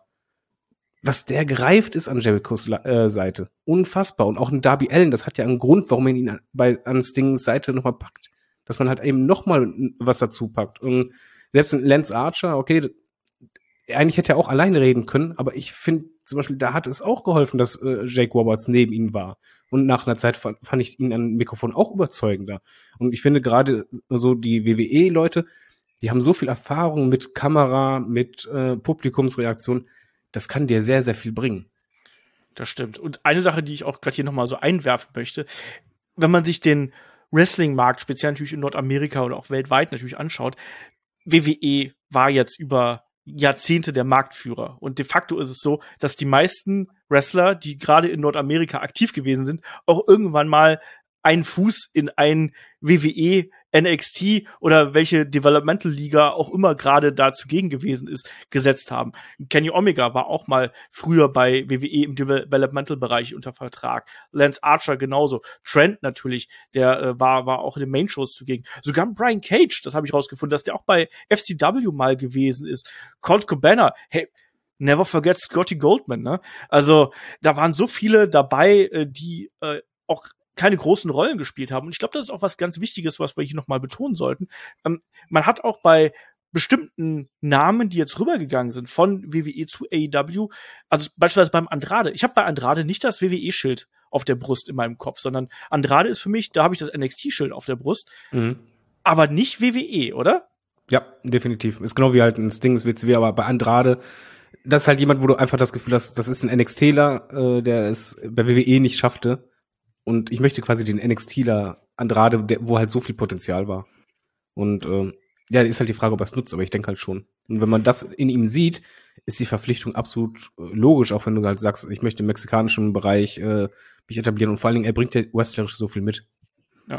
Was der gereift ist an Jerichos äh, Seite. Unfassbar. Und auch ein Darby Allin, das hat ja einen Grund, warum man ihn an, bei, an Stings Seite nochmal packt. Dass man halt eben nochmal was dazu packt. Und selbst ein Lance Archer, okay, eigentlich hätte er auch alleine reden können, aber ich finde zum Beispiel, da hat es auch geholfen, dass äh, Jake Roberts neben ihm war. Und nach einer Zeit fand, fand ich ihn an Mikrofon auch überzeugender. Und ich finde gerade so die W W E-Leute, die haben so viel Erfahrung mit Kamera, mit äh, Publikumsreaktion, das kann dir sehr, sehr viel bringen. Das stimmt. Und eine Sache, die ich auch gerade hier nochmal so einwerfen möchte, wenn man sich den Wrestling-Markt, speziell natürlich in Nordamerika oder auch weltweit natürlich anschaut, W W E war jetzt über Jahrzehnte der Marktführer. Und de facto ist es so, dass die meisten Wrestler, die gerade in Nordamerika aktiv gewesen sind, auch irgendwann mal einen Fuß in ein W W E, N X T oder welche Developmental-Liga auch immer gerade da zugegen gewesen ist, gesetzt haben. Kenny Omega war auch mal früher bei W W E im Developmental-Bereich unter Vertrag. Lance Archer genauso. Trent natürlich, der äh, war war auch in den Main-Shows zugegen. Sogar Brian Cage, das habe ich rausgefunden, dass der auch bei F C W mal gewesen ist. Colt Cabana, hey, never forget Scotty Goldman, ne? Also, da waren so viele dabei, äh, die äh, auch keine großen Rollen gespielt haben. Und ich glaube, das ist auch was ganz Wichtiges, was wir hier nochmal betonen sollten. Ähm, man hat auch bei bestimmten Namen, die jetzt rübergegangen sind von W W E zu A E W, also beispielsweise beim Andrade. Ich habe bei Andrade nicht das W W E-Schild auf der Brust in meinem Kopf, sondern Andrade ist für mich, da habe ich das N X T-Schild auf der Brust, mhm. aber nicht W W E, oder? Ja, definitiv. Ist genau wie halt ein Sting, ist W C W, aber bei Andrade, das ist halt jemand, wo du einfach das Gefühl hast, das ist ein NXTler, äh, der es bei W W E nicht schaffte. Und ich möchte quasi den NXTler Andrade, der, wo halt so viel Potenzial war. Und ähm, ja, ist halt die Frage, ob er es nutzt, aber ich denke halt schon. Und wenn man das in ihm sieht, ist die Verpflichtung absolut äh, logisch, auch wenn du halt sagst, ich möchte im mexikanischen Bereich äh, mich etablieren. Und vor allen Dingen, er bringt ja wrestlerisch so viel mit. Ja,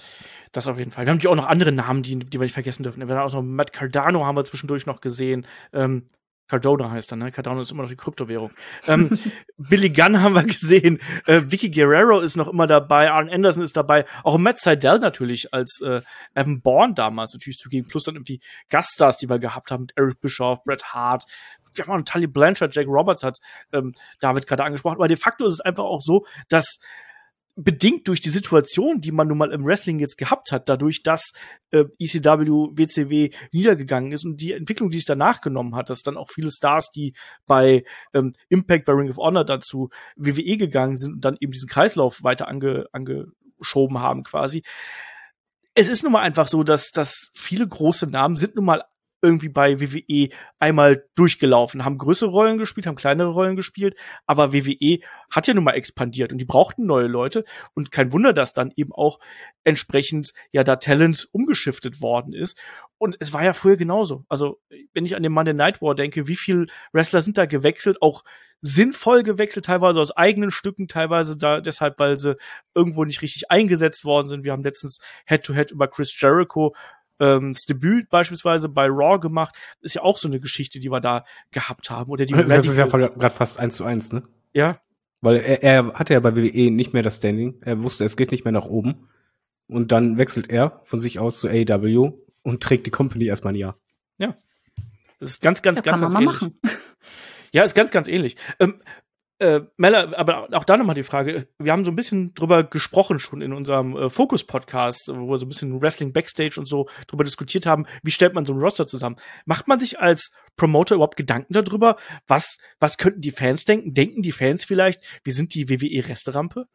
das auf jeden Fall. Wir haben natürlich auch noch andere Namen, die, die wir nicht vergessen dürfen. Wir haben auch noch Matt Cardano, haben wir zwischendurch noch gesehen. Ähm, Cardona heißt er, ne? Cardano ist immer noch die Kryptowährung. ähm, Billy Gunn haben wir gesehen. Äh, Vicky Guerrero ist noch immer dabei. Arn Anderson ist dabei. Auch Matt Sydal natürlich als äh, Evan Bourne damals natürlich zugegen. Plus dann irgendwie Gaststars, die wir gehabt haben. Mit Eric Bischoff, Bret Hart. Wir haben auch noch Tully Blanchard, Jake Roberts hat ähm, David gerade angesprochen. Aber de facto ist es einfach auch so, dass bedingt durch die Situation, die man nun mal im Wrestling jetzt gehabt hat, dadurch, dass äh, E C W, W C W niedergegangen ist und die Entwicklung, die sich danach genommen hat, dass dann auch viele Stars, die bei ähm, Impact, bei Ring of Honor dazu W W E gegangen sind und dann eben diesen Kreislauf weiter ange, angeschoben haben quasi. Es ist nun mal einfach so, dass, dass viele große Namen sind nun mal irgendwie bei W W E einmal durchgelaufen, haben größere Rollen gespielt, haben kleinere Rollen gespielt, aber W W E hat ja nun mal expandiert und die brauchten neue Leute und kein Wunder, dass dann eben auch entsprechend ja da Talent umgeschiftet worden ist. Und es war ja früher genauso. Also wenn ich an den Monday Night War denke, wie viel Wrestler sind da gewechselt, auch sinnvoll gewechselt, teilweise aus eigenen Stücken, teilweise da deshalb, weil sie irgendwo nicht richtig eingesetzt worden sind. Wir haben letztens Head-to-Head über Chris Jericho ähm, das Debüt beispielsweise bei Raw gemacht. Ist ja auch so eine Geschichte, die wir da gehabt haben. Oder die das ist ja gerade fast eins zu eins, ne? Ja. Weil er, er hatte ja bei W W E nicht mehr das Standing. Er wusste, es geht nicht mehr nach oben. Und dann wechselt er von sich aus zu A E W und trägt die Company erstmal ein Jahr. Ja. Das ist ganz, ganz, ja, ganz, kann ganz man mal ähnlich. machen. Ja, ist ganz, ganz ähnlich. Ähm, äh, Mella, aber auch da nochmal die Frage. Wir haben so ein bisschen drüber gesprochen schon in unserem äh, Focus-Podcast, wo wir so ein bisschen Wrestling Backstage und so drüber diskutiert haben. Wie stellt man so ein Roster zusammen? Macht man sich als Promoter überhaupt Gedanken darüber? Was, was könnten die Fans denken? Denken die Fans vielleicht, wir sind die W W E-Resterampe?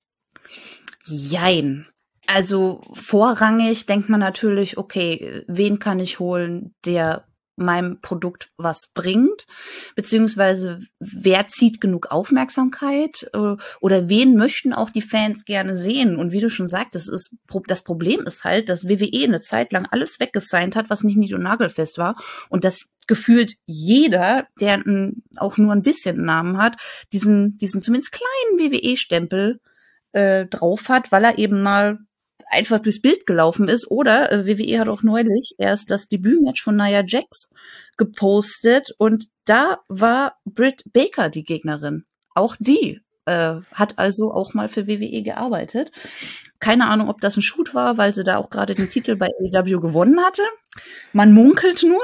Jein. Also vorrangig denkt man natürlich, okay, wen kann ich holen, der meinem Produkt was bringt, beziehungsweise wer zieht genug Aufmerksamkeit äh, oder wen möchten auch die Fans gerne sehen. Und wie du schon sagtest, ist, das Problem ist halt, dass W W E eine Zeit lang alles weggesigned hat, was nicht nied- und nagelfest war und das gefühlt jeder, der n, auch nur ein bisschen Namen hat, diesen, diesen zumindest kleinen W W E-Stempel äh, drauf hat, weil er eben mal einfach durchs Bild gelaufen ist. Oder äh, W W E hat auch neulich erst das Debütmatch von Nia Jax gepostet und da war Britt Baker die Gegnerin. Auch die äh, hat also auch mal für W W E gearbeitet. Keine Ahnung, ob das ein Shoot war, weil sie da auch gerade den Titel bei A E W gewonnen hatte. Man munkelt nur.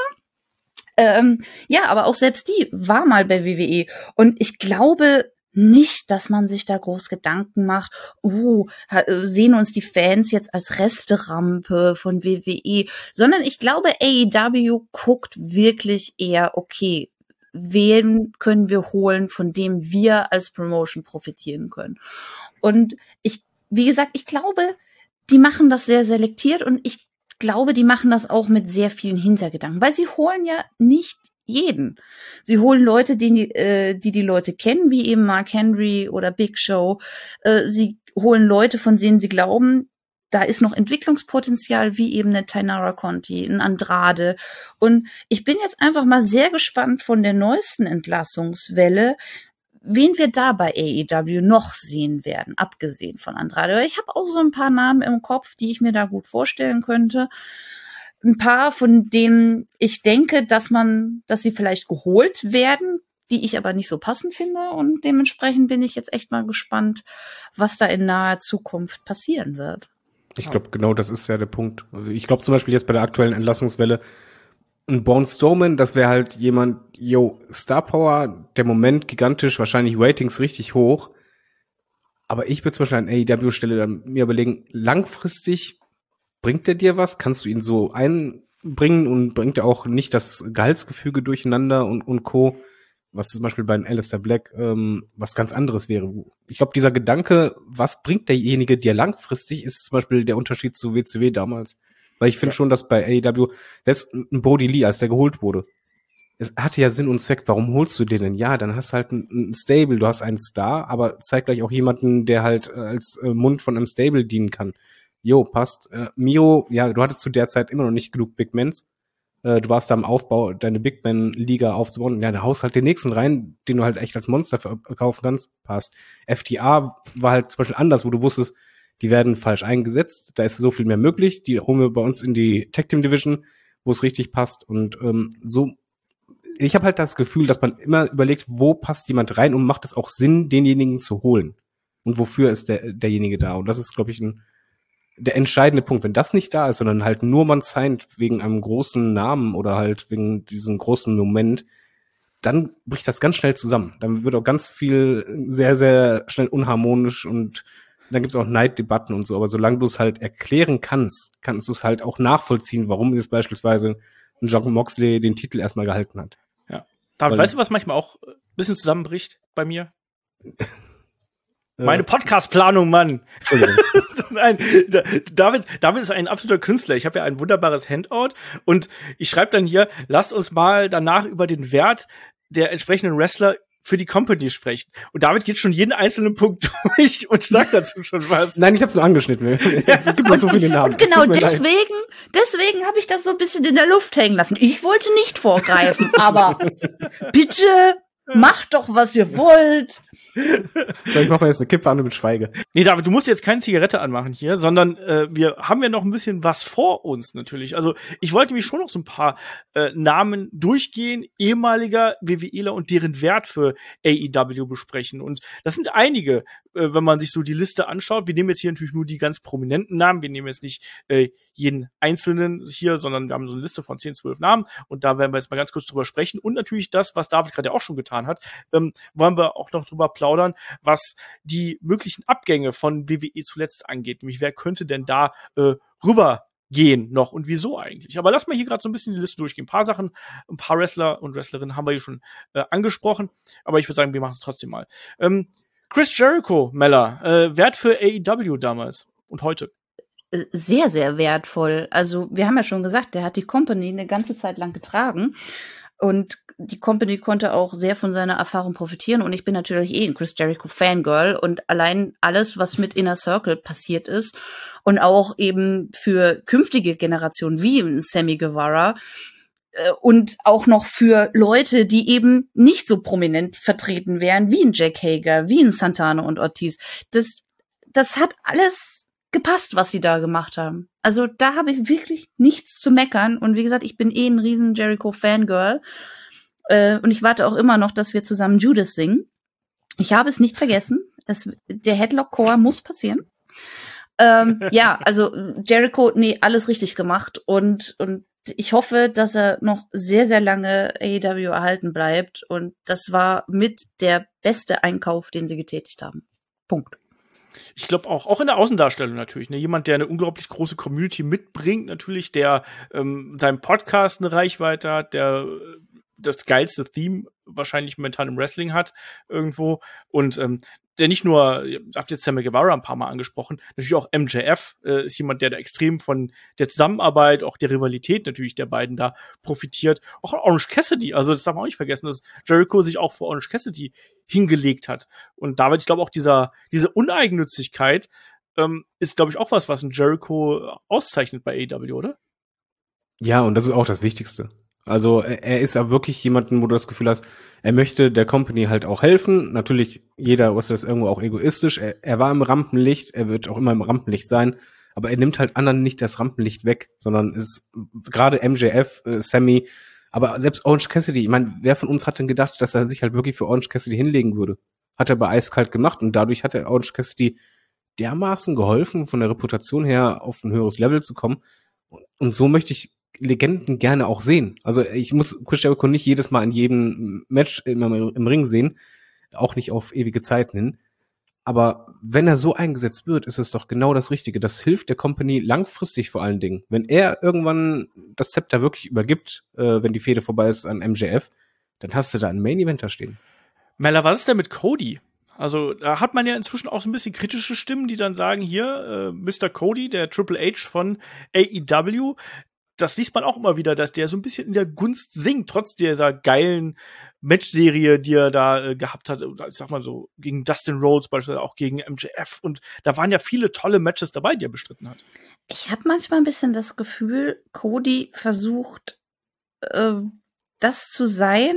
Ähm, ja, aber auch selbst die war mal bei W W E. Und ich glaube nicht, dass man sich da groß Gedanken macht, oh, sehen uns die Fans jetzt als Resterampe von W W E, sondern ich glaube, A E W guckt wirklich eher, okay, wen können wir holen, von dem wir als Promotion profitieren können. Und ich, wie gesagt, ich glaube, die machen das sehr selektiert und ich glaube, die machen das auch mit sehr vielen Hintergedanken, weil sie holen ja nicht jeden. Sie holen Leute, die, äh, die die Leute kennen, wie eben Mark Henry oder Big Show. Äh, sie holen Leute, von denen sie glauben, da ist noch Entwicklungspotenzial, wie eben eine Tainara Conti, ein Andrade. Und ich bin jetzt einfach mal sehr gespannt von der neuesten Entlassungswelle, wen wir da bei A E W noch sehen werden, abgesehen von Andrade. Ich habe auch so ein paar Namen im Kopf, die ich mir da gut vorstellen könnte. Ein paar, von denen ich denke, dass man, dass sie vielleicht geholt werden, die ich aber nicht so passend finde. Und dementsprechend bin ich jetzt echt mal gespannt, was da in naher Zukunft passieren wird. Ich glaube, genau das ist ja der Punkt. Also ich glaube zum Beispiel jetzt bei der aktuellen Entlassungswelle, ein Braun Strowman, das wäre halt jemand, yo, Star Power, der Moment gigantisch, wahrscheinlich Ratings richtig hoch. Aber ich würde zum Beispiel an A E W-Stelle dann mir überlegen, langfristig bringt der dir was? Kannst du ihn so einbringen und bringt er auch nicht das Gehaltsgefüge durcheinander und, und Co., was zum Beispiel bei Aleister Black ähm, was ganz anderes wäre. Ich glaube, dieser Gedanke, was bringt derjenige dir langfristig, ist zum Beispiel der Unterschied zu W C W damals. Weil ich finde ja. schon, dass bei A E W, das ist ein Brody Lee, als der geholt wurde, es hatte ja Sinn und Zweck. Warum holst du den denn? Ja, dann hast du halt ein, ein Stable, du hast einen Star, aber zeitgleich auch jemanden, der halt als äh, Mund von einem Stable dienen kann. Jo, passt. Äh, Miro, ja, du hattest zu der Zeit immer noch nicht genug Big Mans. Äh, du warst da im Aufbau, deine Big Man-Liga aufzubauen. Ja, da haust halt den nächsten rein, den du halt echt als Monster verkaufen kannst. Passt. F T A war halt zum Beispiel anders, wo du wusstest, die werden falsch eingesetzt. Da ist so viel mehr möglich. Die holen wir bei uns in die Tag Team Division, wo es richtig passt. Und ähm, so, ich habe halt das Gefühl, dass man immer überlegt, wo passt jemand rein und macht es auch Sinn, denjenigen zu holen. Und wofür ist der derjenige da? Und das ist, glaube ich, ein der entscheidende Punkt. Wenn das nicht da ist, sondern halt nur man signed wegen einem großen Namen oder halt wegen diesem großen Moment, dann bricht das ganz schnell zusammen. Dann wird auch ganz viel sehr, sehr schnell unharmonisch und dann gibt's auch Neiddebatten und so. Aber solange du es halt erklären kannst, kannst du es halt auch nachvollziehen, warum jetzt beispielsweise ein Jon Moxley den Titel erstmal gehalten hat. Ja. David, weißt du, was manchmal auch ein bisschen zusammenbricht bei mir? Meine Podcast-Planung, Mann. Entschuldigung. Nein, David, David ist ein absoluter Künstler. Ich habe ja ein wunderbares Handout und ich schreibe dann hier, lasst uns mal danach über den Wert der entsprechenden Wrestler für die Company sprechen. Und David geht schon jeden einzelnen Punkt durch und sagt dazu schon was. Nein, ich habe es nur angeschnitten. Es gibt noch so viele Namen. Und genau deswegen, deswegen habe ich das so ein bisschen in der Luft hängen lassen. Ich wollte nicht vorgreifen, aber bitte macht doch, was ihr wollt. So, ich mache mal jetzt eine Kippe an und schweige. Nee, David, du musst jetzt keine Zigarette anmachen hier, sondern äh, wir haben ja noch ein bisschen was vor uns natürlich. Also ich wollte mich schon noch so ein paar äh, Namen durchgehen, ehemaliger WWEler und deren Wert für A E W besprechen. Und das sind einige, äh, wenn man sich so die Liste anschaut. Wir nehmen jetzt hier natürlich nur die ganz prominenten Namen. Wir nehmen jetzt nicht äh, jeden einzelnen hier, sondern wir haben so eine Liste von zehn, zwölf Namen. Und da werden wir jetzt mal ganz kurz drüber sprechen. Und natürlich das, was David gerade auch schon getan hat, ähm, wollen wir auch noch drüber plaudern, was die möglichen Abgänge von W W E zuletzt angeht. Nämlich, wer könnte denn da äh, rübergehen noch und wieso eigentlich? Aber lass mal hier gerade so ein bisschen die Liste durchgehen. Ein paar Sachen, ein paar Wrestler und Wrestlerinnen haben wir hier schon äh, angesprochen. Aber ich würde sagen, wir machen es trotzdem mal. Ähm, Chris Jericho, Mella, äh, Wert für A E W damals und heute? Sehr, sehr wertvoll. Also wir haben ja schon gesagt, der hat die Company eine ganze Zeit lang getragen. Und die Company konnte auch sehr von seiner Erfahrung profitieren. Und ich bin natürlich eh ein Chris Jericho Fangirl. Und allein alles, was mit Inner Circle passiert ist und auch eben für künftige Generationen wie Sammy Guevara äh, und auch noch für Leute, die eben nicht so prominent vertreten wären wie ein Jack Hager, wie ein Santana und Ortiz. Das, das hat alles gepasst, was sie da gemacht haben. Also da habe ich wirklich nichts zu meckern. Und wie gesagt, ich bin eh ein riesen Jericho-Fangirl. Äh, und ich warte auch immer noch, dass wir zusammen Judas singen. Ich habe es nicht vergessen. Es, der Headlock-Core muss passieren. Ähm, ja, also Jericho, nee, alles richtig gemacht. Und, und ich hoffe, dass er noch sehr, sehr lange A E W erhalten bleibt. Und das war mit der beste Einkauf, den sie getätigt haben. Punkt. Ich glaube auch, auch in der Außendarstellung natürlich, ne, jemand, der eine unglaublich große Community mitbringt, natürlich, der ähm, seinem Podcast eine Reichweite hat, der äh, das geilste Theme wahrscheinlich momentan im Wrestling hat irgendwo und ähm, der nicht nur, ihr habt jetzt Sammy Guevara ein paar Mal angesprochen, natürlich auch M J F äh, ist jemand, der da extrem von der Zusammenarbeit, auch der Rivalität natürlich der beiden da profitiert. Auch Orange Cassidy, also das darf man auch nicht vergessen, dass Jericho sich auch für Orange Cassidy hingelegt hat. Und David, ich glaube auch dieser diese Uneigennützigkeit ähm, ist, glaube ich, auch was, was ein Jericho auszeichnet bei A E W, oder? Ja, und das ist auch das Wichtigste. Also er ist ja wirklich jemanden, wo du das Gefühl hast, er möchte der Company halt auch helfen. Natürlich, jeder Wrestler ist irgendwo auch egoistisch. Er, er war im Rampenlicht, er wird auch immer im Rampenlicht sein, aber er nimmt halt anderen nicht das Rampenlicht weg, sondern ist gerade M J F, äh, Sammy, aber selbst Orange Cassidy, ich meine, wer von uns hat denn gedacht, dass er sich halt wirklich für Orange Cassidy hinlegen würde? Hat er bei Eiskalt gemacht und dadurch hat er Orange Cassidy dermaßen geholfen, von der Reputation her auf ein höheres Level zu kommen. Und, und so möchte ich Legenden gerne auch sehen. Also ich muss Chris Jericho nicht jedes Mal in jedem Match immer im Ring sehen, auch nicht auf ewige Zeiten hin. Aber wenn er so eingesetzt wird, ist es doch genau das Richtige. Das hilft der Company langfristig vor allen Dingen. Wenn er irgendwann das Zepter wirklich übergibt, äh, wenn die Fehde vorbei ist an M J F, dann hast du da einen Main Eventer stehen. Mella, was ist denn mit Cody? Also da hat man ja inzwischen auch so ein bisschen kritische Stimmen, die dann sagen, hier, äh, Mister Cody, der Triple H von A E W, das liest man auch immer wieder, dass der so ein bisschen in der Gunst sinkt, trotz dieser geilen Matchserie, die er da äh, gehabt hat. Ich sag mal so, gegen Dustin Rhodes, beispielsweise auch gegen M J F. Und da waren ja viele tolle Matches dabei, die er bestritten hat. Ich habe manchmal ein bisschen das Gefühl, Cody versucht, äh, das zu sein,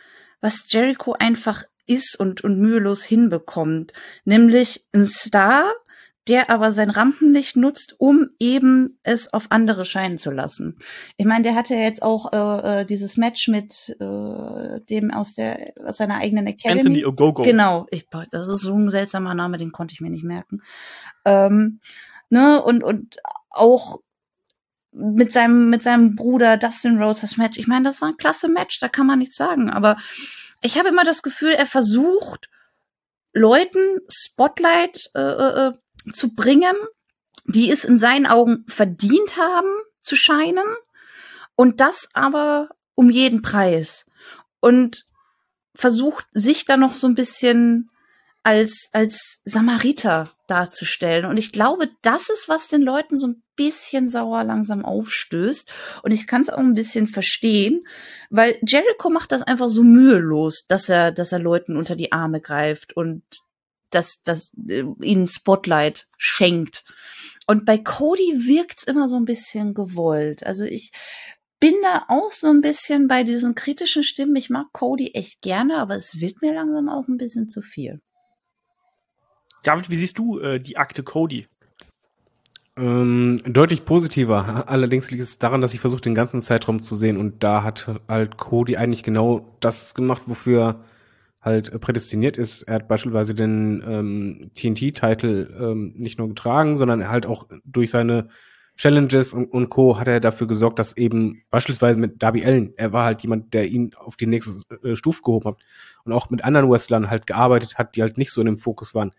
was Jericho einfach ist und, und mühelos hinbekommt. Nämlich ein Star, der aber sein Rampenlicht nutzt, um eben es auf andere scheinen zu lassen. Ich meine, der hatte ja jetzt auch äh, dieses Match mit äh, dem aus der aus seiner eigenen Academy. Anthony Ogogo. Genau, ich, das ist so ein seltsamer Name, den konnte ich mir nicht merken. Ähm, ne, und und auch mit seinem mit seinem Bruder Dustin Rhodes das Match. Ich meine, das war ein klasse Match, da kann man nichts sagen. Aber ich habe immer das Gefühl, er versucht, Leuten Spotlight äh, äh, zu bringen, die es in seinen Augen verdient haben, zu scheinen. Und das aber um jeden Preis. Und versucht, sich da noch so ein bisschen als, als Samariter darzustellen. Und ich glaube, das ist, was den Leuten so ein bisschen sauer langsam aufstößt. Und ich kann es auch ein bisschen verstehen, weil Jericho macht das einfach so mühelos, dass er, dass er Leuten unter die Arme greift und dass, dass äh, ihnen Spotlight schenkt. Und bei Cody wirkt's immer so ein bisschen gewollt. Also ich bin da auch so ein bisschen bei diesen kritischen Stimmen. Ich mag Cody echt gerne, aber es wird mir langsam auch ein bisschen zu viel. David, wie siehst du äh, die Akte Cody? Ähm, deutlich positiver. Allerdings liegt es daran, dass ich versuche, den ganzen Zeitraum zu sehen, und da hat halt Cody eigentlich genau das gemacht, wofür er halt prädestiniert ist. Er hat beispielsweise den ähm, T N T-Titel ähm, nicht nur getragen, sondern halt auch durch seine Challenges und, und Co. hat er dafür gesorgt, dass eben beispielsweise mit Darby Allin, er war halt jemand, der ihn auf die nächste äh, Stufe gehoben hat, und auch mit anderen Wrestlern halt gearbeitet hat, die halt nicht so in dem Fokus waren.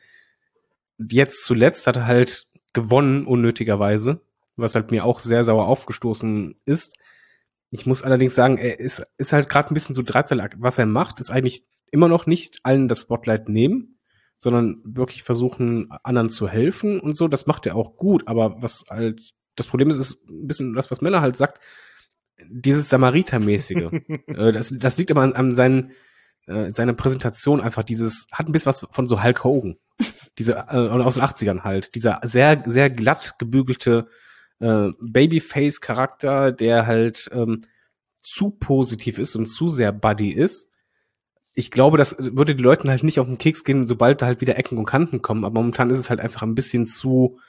Jetzt zuletzt hat er halt gewonnen, unnötigerweise, was halt mir auch sehr sauer aufgestoßen ist. Ich muss allerdings sagen, er ist, ist halt gerade ein bisschen so Drahtseilakt. Was er macht, ist eigentlich immer noch nicht allen das Spotlight nehmen, sondern wirklich versuchen, anderen zu helfen und so. Das macht er auch gut, aber was halt das Problem ist, ist ein bisschen das, was Mella halt sagt, dieses Samariter-mäßige. äh, das, das liegt immer an, an seinen, äh, seiner Präsentation einfach, dieses, hat ein bisschen was von so Hulk Hogan. Diese, äh, aus den achtzigern halt. Dieser sehr, sehr glatt gebügelte äh, Babyface-Charakter, der halt ähm, zu positiv ist und zu sehr Buddy ist. Ich glaube, das würde die Leuten halt nicht auf den Keks gehen, sobald da halt wieder Ecken und Kanten kommen. Aber momentan ist es halt einfach ein bisschen zu,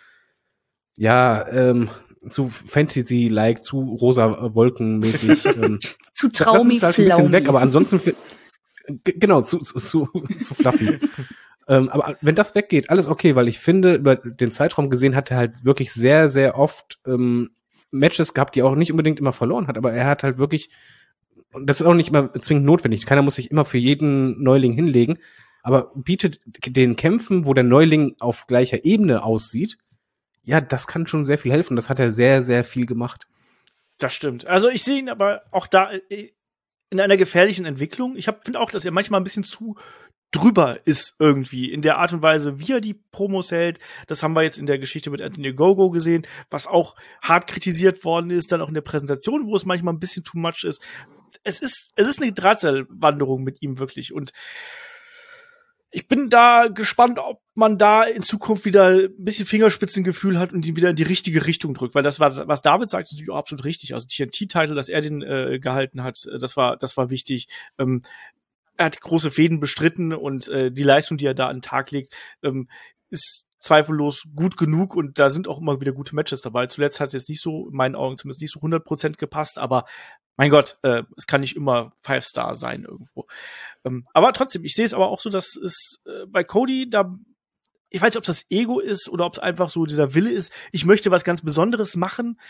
ja, ähm, zu Fantasy-like, zu rosa Wolkenmäßig. Ähm, zu traumig, das, das ist halt ein bisschen weg, aber ansonsten, g- genau, zu, zu, zu, zu fluffy. ähm, aber wenn das weggeht, alles okay, weil ich finde, über den Zeitraum gesehen hat er halt wirklich sehr, sehr oft ähm, Matches gehabt, die er auch nicht unbedingt immer verloren hat, aber er hat halt wirklich, und das ist auch nicht immer zwingend notwendig, keiner muss sich immer für jeden Neuling hinlegen, aber bietet den Kämpfen, wo der Neuling auf gleicher Ebene aussieht, ja, das kann schon sehr viel helfen. Das hat er sehr, sehr viel gemacht. Das stimmt. Also ich sehe ihn aber auch da in einer gefährlichen Entwicklung. Ich finde auch, dass er manchmal ein bisschen zu drüber ist irgendwie in der Art und Weise, wie er die Promos hält. Das haben wir jetzt in der Geschichte mit Anthony Ogogo gesehen, was auch hart kritisiert worden ist, dann auch in der Präsentation, wo es manchmal ein bisschen too much ist. Es ist, es ist eine Drahtseilwanderung mit ihm wirklich, und ich bin da gespannt, ob man da in Zukunft wieder ein bisschen Fingerspitzengefühl hat und ihn wieder in die richtige Richtung drückt, weil das war, was David sagt, ist natürlich auch absolut richtig. Also T N T-Titel, dass er den äh, gehalten hat, das war, das war wichtig. Ähm, er hat große Fäden bestritten, und äh, die Leistung, die er da an den Tag legt, ähm, ist zweifellos gut genug, und da sind auch immer wieder gute Matches dabei. Zuletzt hat es jetzt nicht so, in meinen Augen zumindest nicht so hundert Prozent gepasst, aber mein Gott, äh, es kann nicht immer Five-Star sein irgendwo. Ähm, aber trotzdem, ich sehe es aber auch so, dass es äh, bei Cody da, ich weiß nicht, ob es das Ego ist oder ob es einfach so dieser Wille ist, ich möchte was ganz Besonderes machen.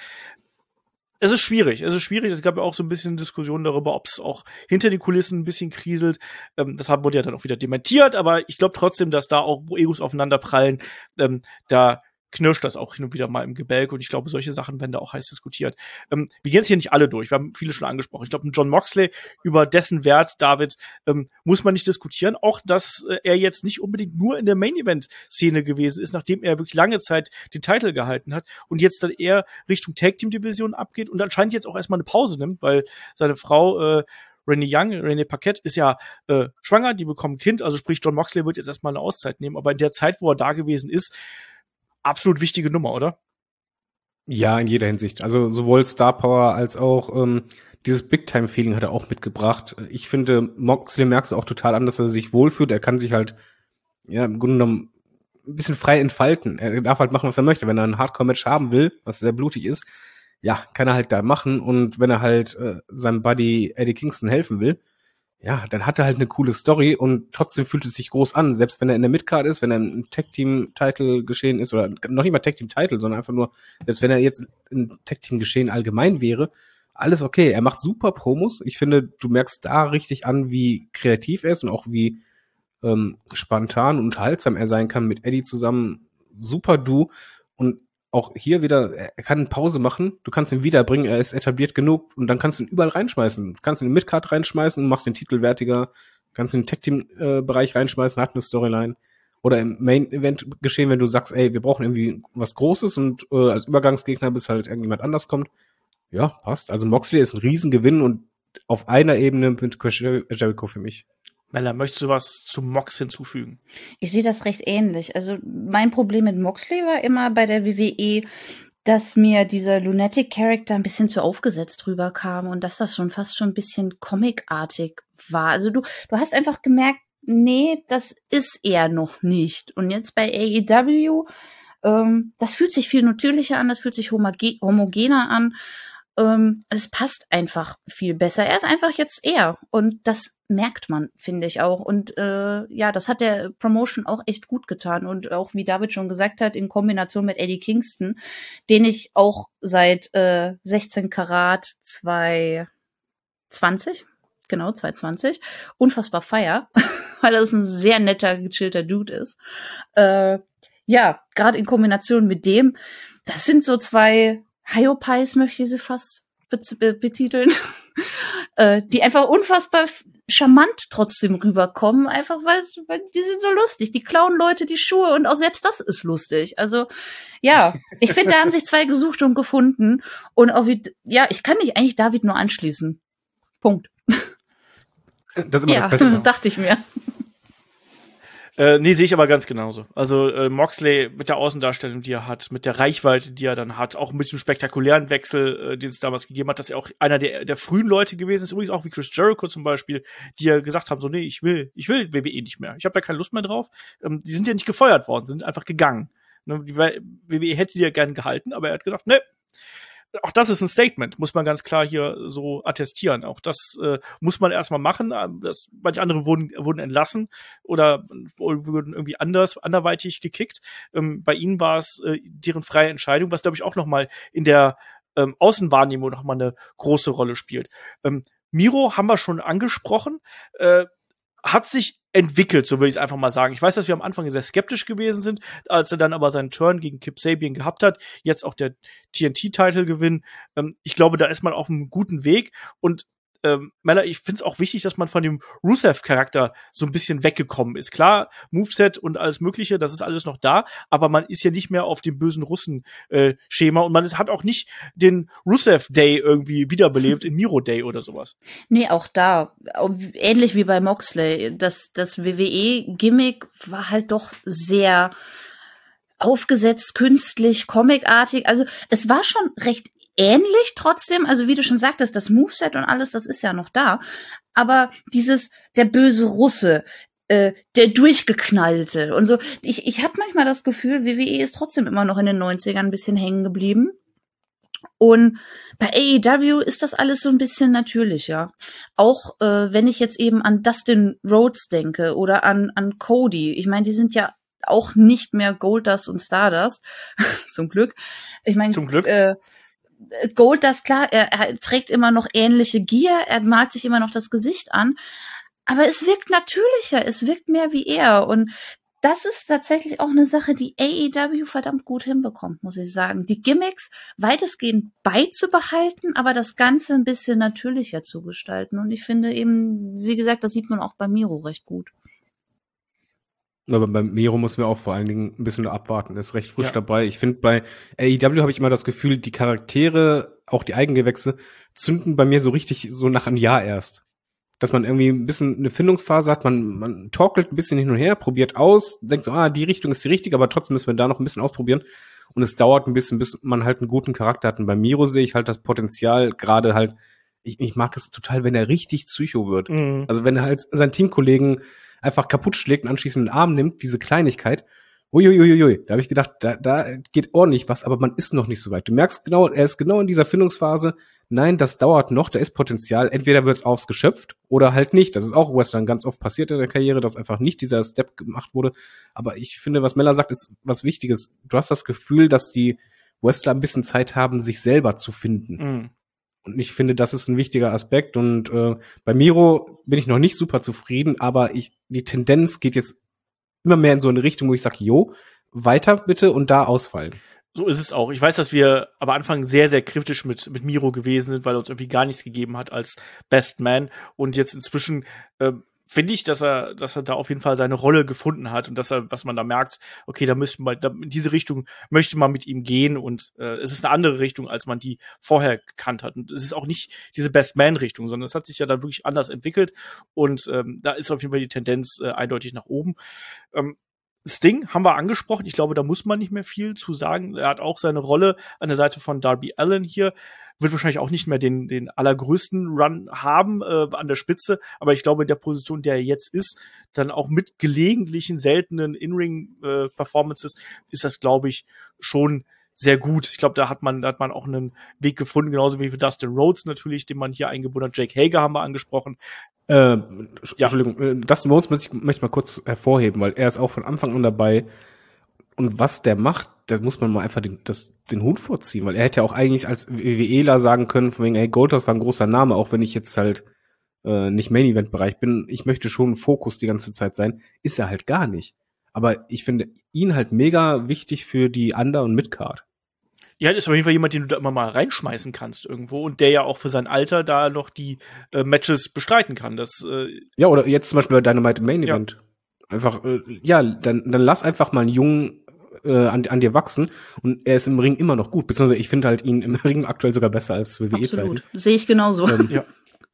Es ist schwierig, es ist schwierig. Es gab ja auch so ein bisschen Diskussionen darüber, ob es auch hinter den Kulissen ein bisschen kriselt. Ähm, das wurde ja dann auch wieder dementiert, aber ich glaube trotzdem, dass da auch, wo Egos aufeinander prallen, ähm, da knirscht das auch hin und wieder mal im Gebälk, und ich glaube, solche Sachen werden da auch heiß diskutiert. Ähm, wir gehen jetzt hier nicht alle durch, wir haben viele schon angesprochen. Ich glaube, ein John Moxley, über dessen Wert, David, ähm, muss man nicht diskutieren. Auch, dass äh, er jetzt nicht unbedingt nur in der Main-Event-Szene gewesen ist, nachdem er wirklich lange Zeit den Titel gehalten hat und jetzt dann eher Richtung Tag-Team-Division abgeht und anscheinend jetzt auch erstmal eine Pause nimmt, weil seine Frau äh, Renee Young, Renee Paquette ist ja äh, schwanger, die bekommen ein Kind, also sprich, John Moxley wird jetzt erstmal eine Auszeit nehmen, aber in der Zeit, wo er da gewesen ist, absolut wichtige Nummer, oder? Ja, in jeder Hinsicht. Also sowohl Star Power als auch ähm, dieses Big-Time-Feeling hat er auch mitgebracht. Ich finde, Moxley merkst du auch total an, dass er sich wohlfühlt. Er kann sich halt, ja, im Grunde genommen ein bisschen frei entfalten. Er darf halt machen, was er möchte. Wenn er ein Hardcore-Match haben will, was sehr blutig ist, ja, kann er halt da machen. Und wenn er halt äh, seinem Buddy Eddie Kingston helfen will, ja, dann hat er halt eine coole Story, und trotzdem fühlt es sich groß an, selbst wenn er in der Midcard ist, wenn er im Tag-Team-Title geschehen ist, oder noch nicht mal Tag-Team-Title, sondern einfach nur, selbst wenn er jetzt im Tag-Team-Geschehen allgemein wäre, alles okay. Er macht super Promos. Ich finde, du merkst da richtig an, wie kreativ er ist und auch wie ähm, spontan und unterhaltsam er sein kann mit Eddie zusammen. Super Du. Und auch hier wieder, er kann eine Pause machen, du kannst ihn wiederbringen, er ist etabliert genug, und dann kannst du ihn überall reinschmeißen. Du kannst ihn in den Midcard reinschmeißen und machst den Titel wertiger, kannst ihn in den Tag-Team-Bereich reinschmeißen, hat eine Storyline. oder im Main-Event geschehen, wenn du sagst, ey, wir brauchen irgendwie was Großes und äh, als Übergangsgegner bis halt irgendjemand anders kommt. Ja, passt. Also Moxley ist ein Riesengewinn und auf einer Ebene mit Chris Jericho für mich. Mella, möchtest du was zu Mox hinzufügen? Ich sehe das recht ähnlich. Also mein Problem mit Moxley war immer bei der W W E, dass mir dieser Lunatic-Charakter ein bisschen zu aufgesetzt rüberkam und dass das schon fast schon ein bisschen comicartig war. Also du, du hast einfach gemerkt, nee, das ist er noch nicht. Und jetzt bei A E W, ähm, das fühlt sich viel natürlicher an, das fühlt sich homoge- homogener an. Ähm, es passt einfach viel besser. Er ist einfach jetzt er. Und das merkt man, finde ich auch. Und äh, ja, das hat der Promotion auch echt gut getan. Und auch, wie David schon gesagt hat, in Kombination mit Eddie Kingston, den ich auch seit äh, sechzehn Karat zweihundertzwanzig, genau, zweihundertzwanzig, unfassbar feier, weil das ein sehr netter, gechillter Dude ist. Äh, ja, gerade in Kombination mit dem, das sind so zwei Hyopies, möchte ich sie fast betiteln, äh, die einfach unfassbar charmant trotzdem rüberkommen, einfach weil, weil die sind so lustig. Die klauen Leute die Schuhe und auch selbst das ist lustig. Also ja, ich finde, da haben sich zwei gesucht und gefunden und auch wie, ja, ich kann mich eigentlich David nur anschließen. Punkt. Das ist immer ja, das Beste. dachte ich mir. Äh, nee, sehe ich aber ganz genauso. Also äh, Moxley mit der Außendarstellung, die er hat, mit der Reichweite, die er dann hat, auch mit dem spektakulären Wechsel, äh, den es damals gegeben hat, dass er auch einer der, der frühen Leute gewesen ist, übrigens auch wie Chris Jericho zum Beispiel, die ja gesagt haben, so nee, ich will, ich will W W E nicht mehr. Ich habe da keine Lust mehr drauf. Ähm, die sind ja nicht gefeuert worden, sind einfach gegangen. Ne, die W W E hätte die ja gern gehalten, aber er hat gesagt, ne. Auch das ist ein Statement, muss man ganz klar hier so attestieren. Auch das äh, muss man erstmal machen. Das, manche andere wurden, wurden entlassen oder wurden irgendwie anders, anderweitig gekickt. Ähm, bei ihnen war es äh, deren freie Entscheidung, was, glaube ich, auch nochmal in der ähm, Außenwahrnehmung nochmal eine große Rolle spielt. Ähm, Miro haben wir schon angesprochen. Äh, hat sich entwickelt, so würde ich es einfach mal sagen. Ich weiß, dass wir am Anfang sehr skeptisch gewesen sind, als er dann aber seinen Turn gegen Kip Sabian gehabt hat, jetzt auch der T N T-Title-Gewinn. Ähm, ich glaube, da ist man auf einem guten Weg und ähm, Mella, ich finde es auch wichtig, dass man von dem Rusev-Charakter so ein bisschen weggekommen ist. Klar, Moveset und alles Mögliche, das ist alles noch da, aber man ist ja nicht mehr auf dem bösen Russen-Schema äh, und man ist, hat auch nicht den Rusev-Day irgendwie wiederbelebt in Miro-Day oder sowas. Nee, auch da, ähnlich wie bei Moxley, das, das W W E-Gimmick war halt doch sehr aufgesetzt, künstlich, comicartig, also es war schon recht ähnlich trotzdem, also wie du schon sagtest, das Moveset und alles, das ist ja noch da, aber dieses, der böse Russe, äh, der Durchgeknallte und so, ich, ich habe manchmal das Gefühl, W W E ist trotzdem immer noch in den neunzigern ein bisschen hängen geblieben und bei A E W ist das alles so ein bisschen natürlicher, auch äh, wenn ich jetzt eben an Dustin Rhodes denke oder an, an Cody, ich meine, die sind ja auch nicht mehr Goldust und Stardust, zum Glück, ich meine, zum Glück, äh, Goldust, klar, er, er trägt immer noch ähnliche Gier, er malt sich immer noch das Gesicht an, aber es wirkt natürlicher, es wirkt mehr wie er und das ist tatsächlich auch eine Sache, die A E W verdammt gut hinbekommt, muss ich sagen. Die Gimmicks weitestgehend beizubehalten, aber das Ganze ein bisschen natürlicher zu gestalten und ich finde eben, wie gesagt, das sieht man auch bei Miro recht gut. Aber bei Miro muss man auch vor allen Dingen ein bisschen abwarten. Er ist recht frisch ja. dabei. Ich finde, bei A E W habe ich immer das Gefühl, die Charaktere, auch die Eigengewächse, zünden bei mir so richtig so nach einem Jahr erst. Dass man irgendwie ein bisschen eine Findungsphase hat, man, man torkelt ein bisschen hin und her, probiert aus, denkt so, ah, die Richtung ist die richtige, aber trotzdem müssen wir da noch ein bisschen ausprobieren. Und es dauert ein bisschen, bis man halt einen guten Charakter hat. Und bei Miro sehe ich halt das Potenzial, gerade halt, ich, ich mag es total, wenn er richtig Psycho wird. Mhm. Also wenn er halt seinen Teamkollegen einfach kaputt schlägt und anschließend den Arm nimmt, diese Kleinigkeit. Uiuiuiui, da habe ich gedacht, da, da geht ordentlich was, aber man ist noch nicht so weit. Du merkst genau, er ist genau in dieser Findungsphase. Nein, das dauert noch, da ist Potenzial. Entweder wird's ausgeschöpft oder halt nicht. Das ist auch Western ganz oft passiert in der Karriere, dass einfach nicht dieser Step gemacht wurde. Aber ich finde, was Mella sagt, ist was Wichtiges. Du hast das Gefühl, dass die Wrestler ein bisschen Zeit haben, sich selber zu finden. Mhm. Und ich finde, das ist ein wichtiger Aspekt. Und äh, bei Miro bin ich noch nicht super zufrieden, aber ich die Tendenz geht jetzt immer mehr in so eine Richtung, wo ich sage, jo, weiter bitte und da ausfallen. So ist es auch. Ich weiß, dass wir am Anfang sehr, sehr kritisch mit, mit Miro gewesen sind, weil er uns irgendwie gar nichts gegeben hat als Best Man. Und jetzt inzwischen äh, finde ich, dass er, dass er da auf jeden Fall seine Rolle gefunden hat und dass er, was man da merkt, okay, da müsste man, da, in diese Richtung möchte man mit ihm gehen und äh, es ist eine andere Richtung, als man die vorher gekannt hat. Und es ist auch nicht diese Best-Man-Richtung, sondern es hat sich ja dann wirklich anders entwickelt und ähm, da ist auf jeden Fall die Tendenz äh, eindeutig nach oben. Ähm, Sting haben wir angesprochen. Ich glaube, da muss man nicht mehr viel zu sagen. Er hat auch seine Rolle an der Seite von Darby Allin hier. Wird wahrscheinlich auch nicht mehr den, den allergrößten Run haben äh, an der Spitze, aber ich glaube, in der Position, der er jetzt ist, dann auch mit gelegentlichen, seltenen In-Ring-Performances, äh, ist das, glaube ich, schon sehr gut. Ich glaube, da hat man, da hat man auch einen Weg gefunden, genauso wie für Dustin Rhodes natürlich, den man hier eingebunden hat. Jake Hager haben wir angesprochen. Äh, ja. Entschuldigung, äh, Dustin Rhodes möchte ich, möchte ich mal kurz hervorheben, weil er ist auch von Anfang an dabei. Und was der macht, da muss man mal einfach den, das, den Hut vorziehen, weil er hätte ja auch eigentlich als WWEler sagen können, von wegen, ey, Goldust war ein großer Name, auch wenn ich jetzt halt äh, nicht Main-Event-Bereich bin, ich möchte schon Fokus die ganze Zeit sein, ist er halt gar nicht. Aber ich finde ihn halt mega wichtig für die Under- und Mid-Card. Ja, ist auf jeden Fall jemand, den du da immer mal reinschmeißen kannst irgendwo und der ja auch für sein Alter da noch die äh, Matches bestreiten kann. Das, äh, ja, oder jetzt zum Beispiel bei Dynamite Main Event. Ja. Einfach, äh, ja, dann, dann lass einfach mal einen Jungen äh, an, an dir wachsen und er ist im Ring immer noch gut. Beziehungsweise ich finde halt ihn im Ring aktuell sogar besser als W W E-Zeiten. Absolut, sehe ich genauso. Ähm, ja.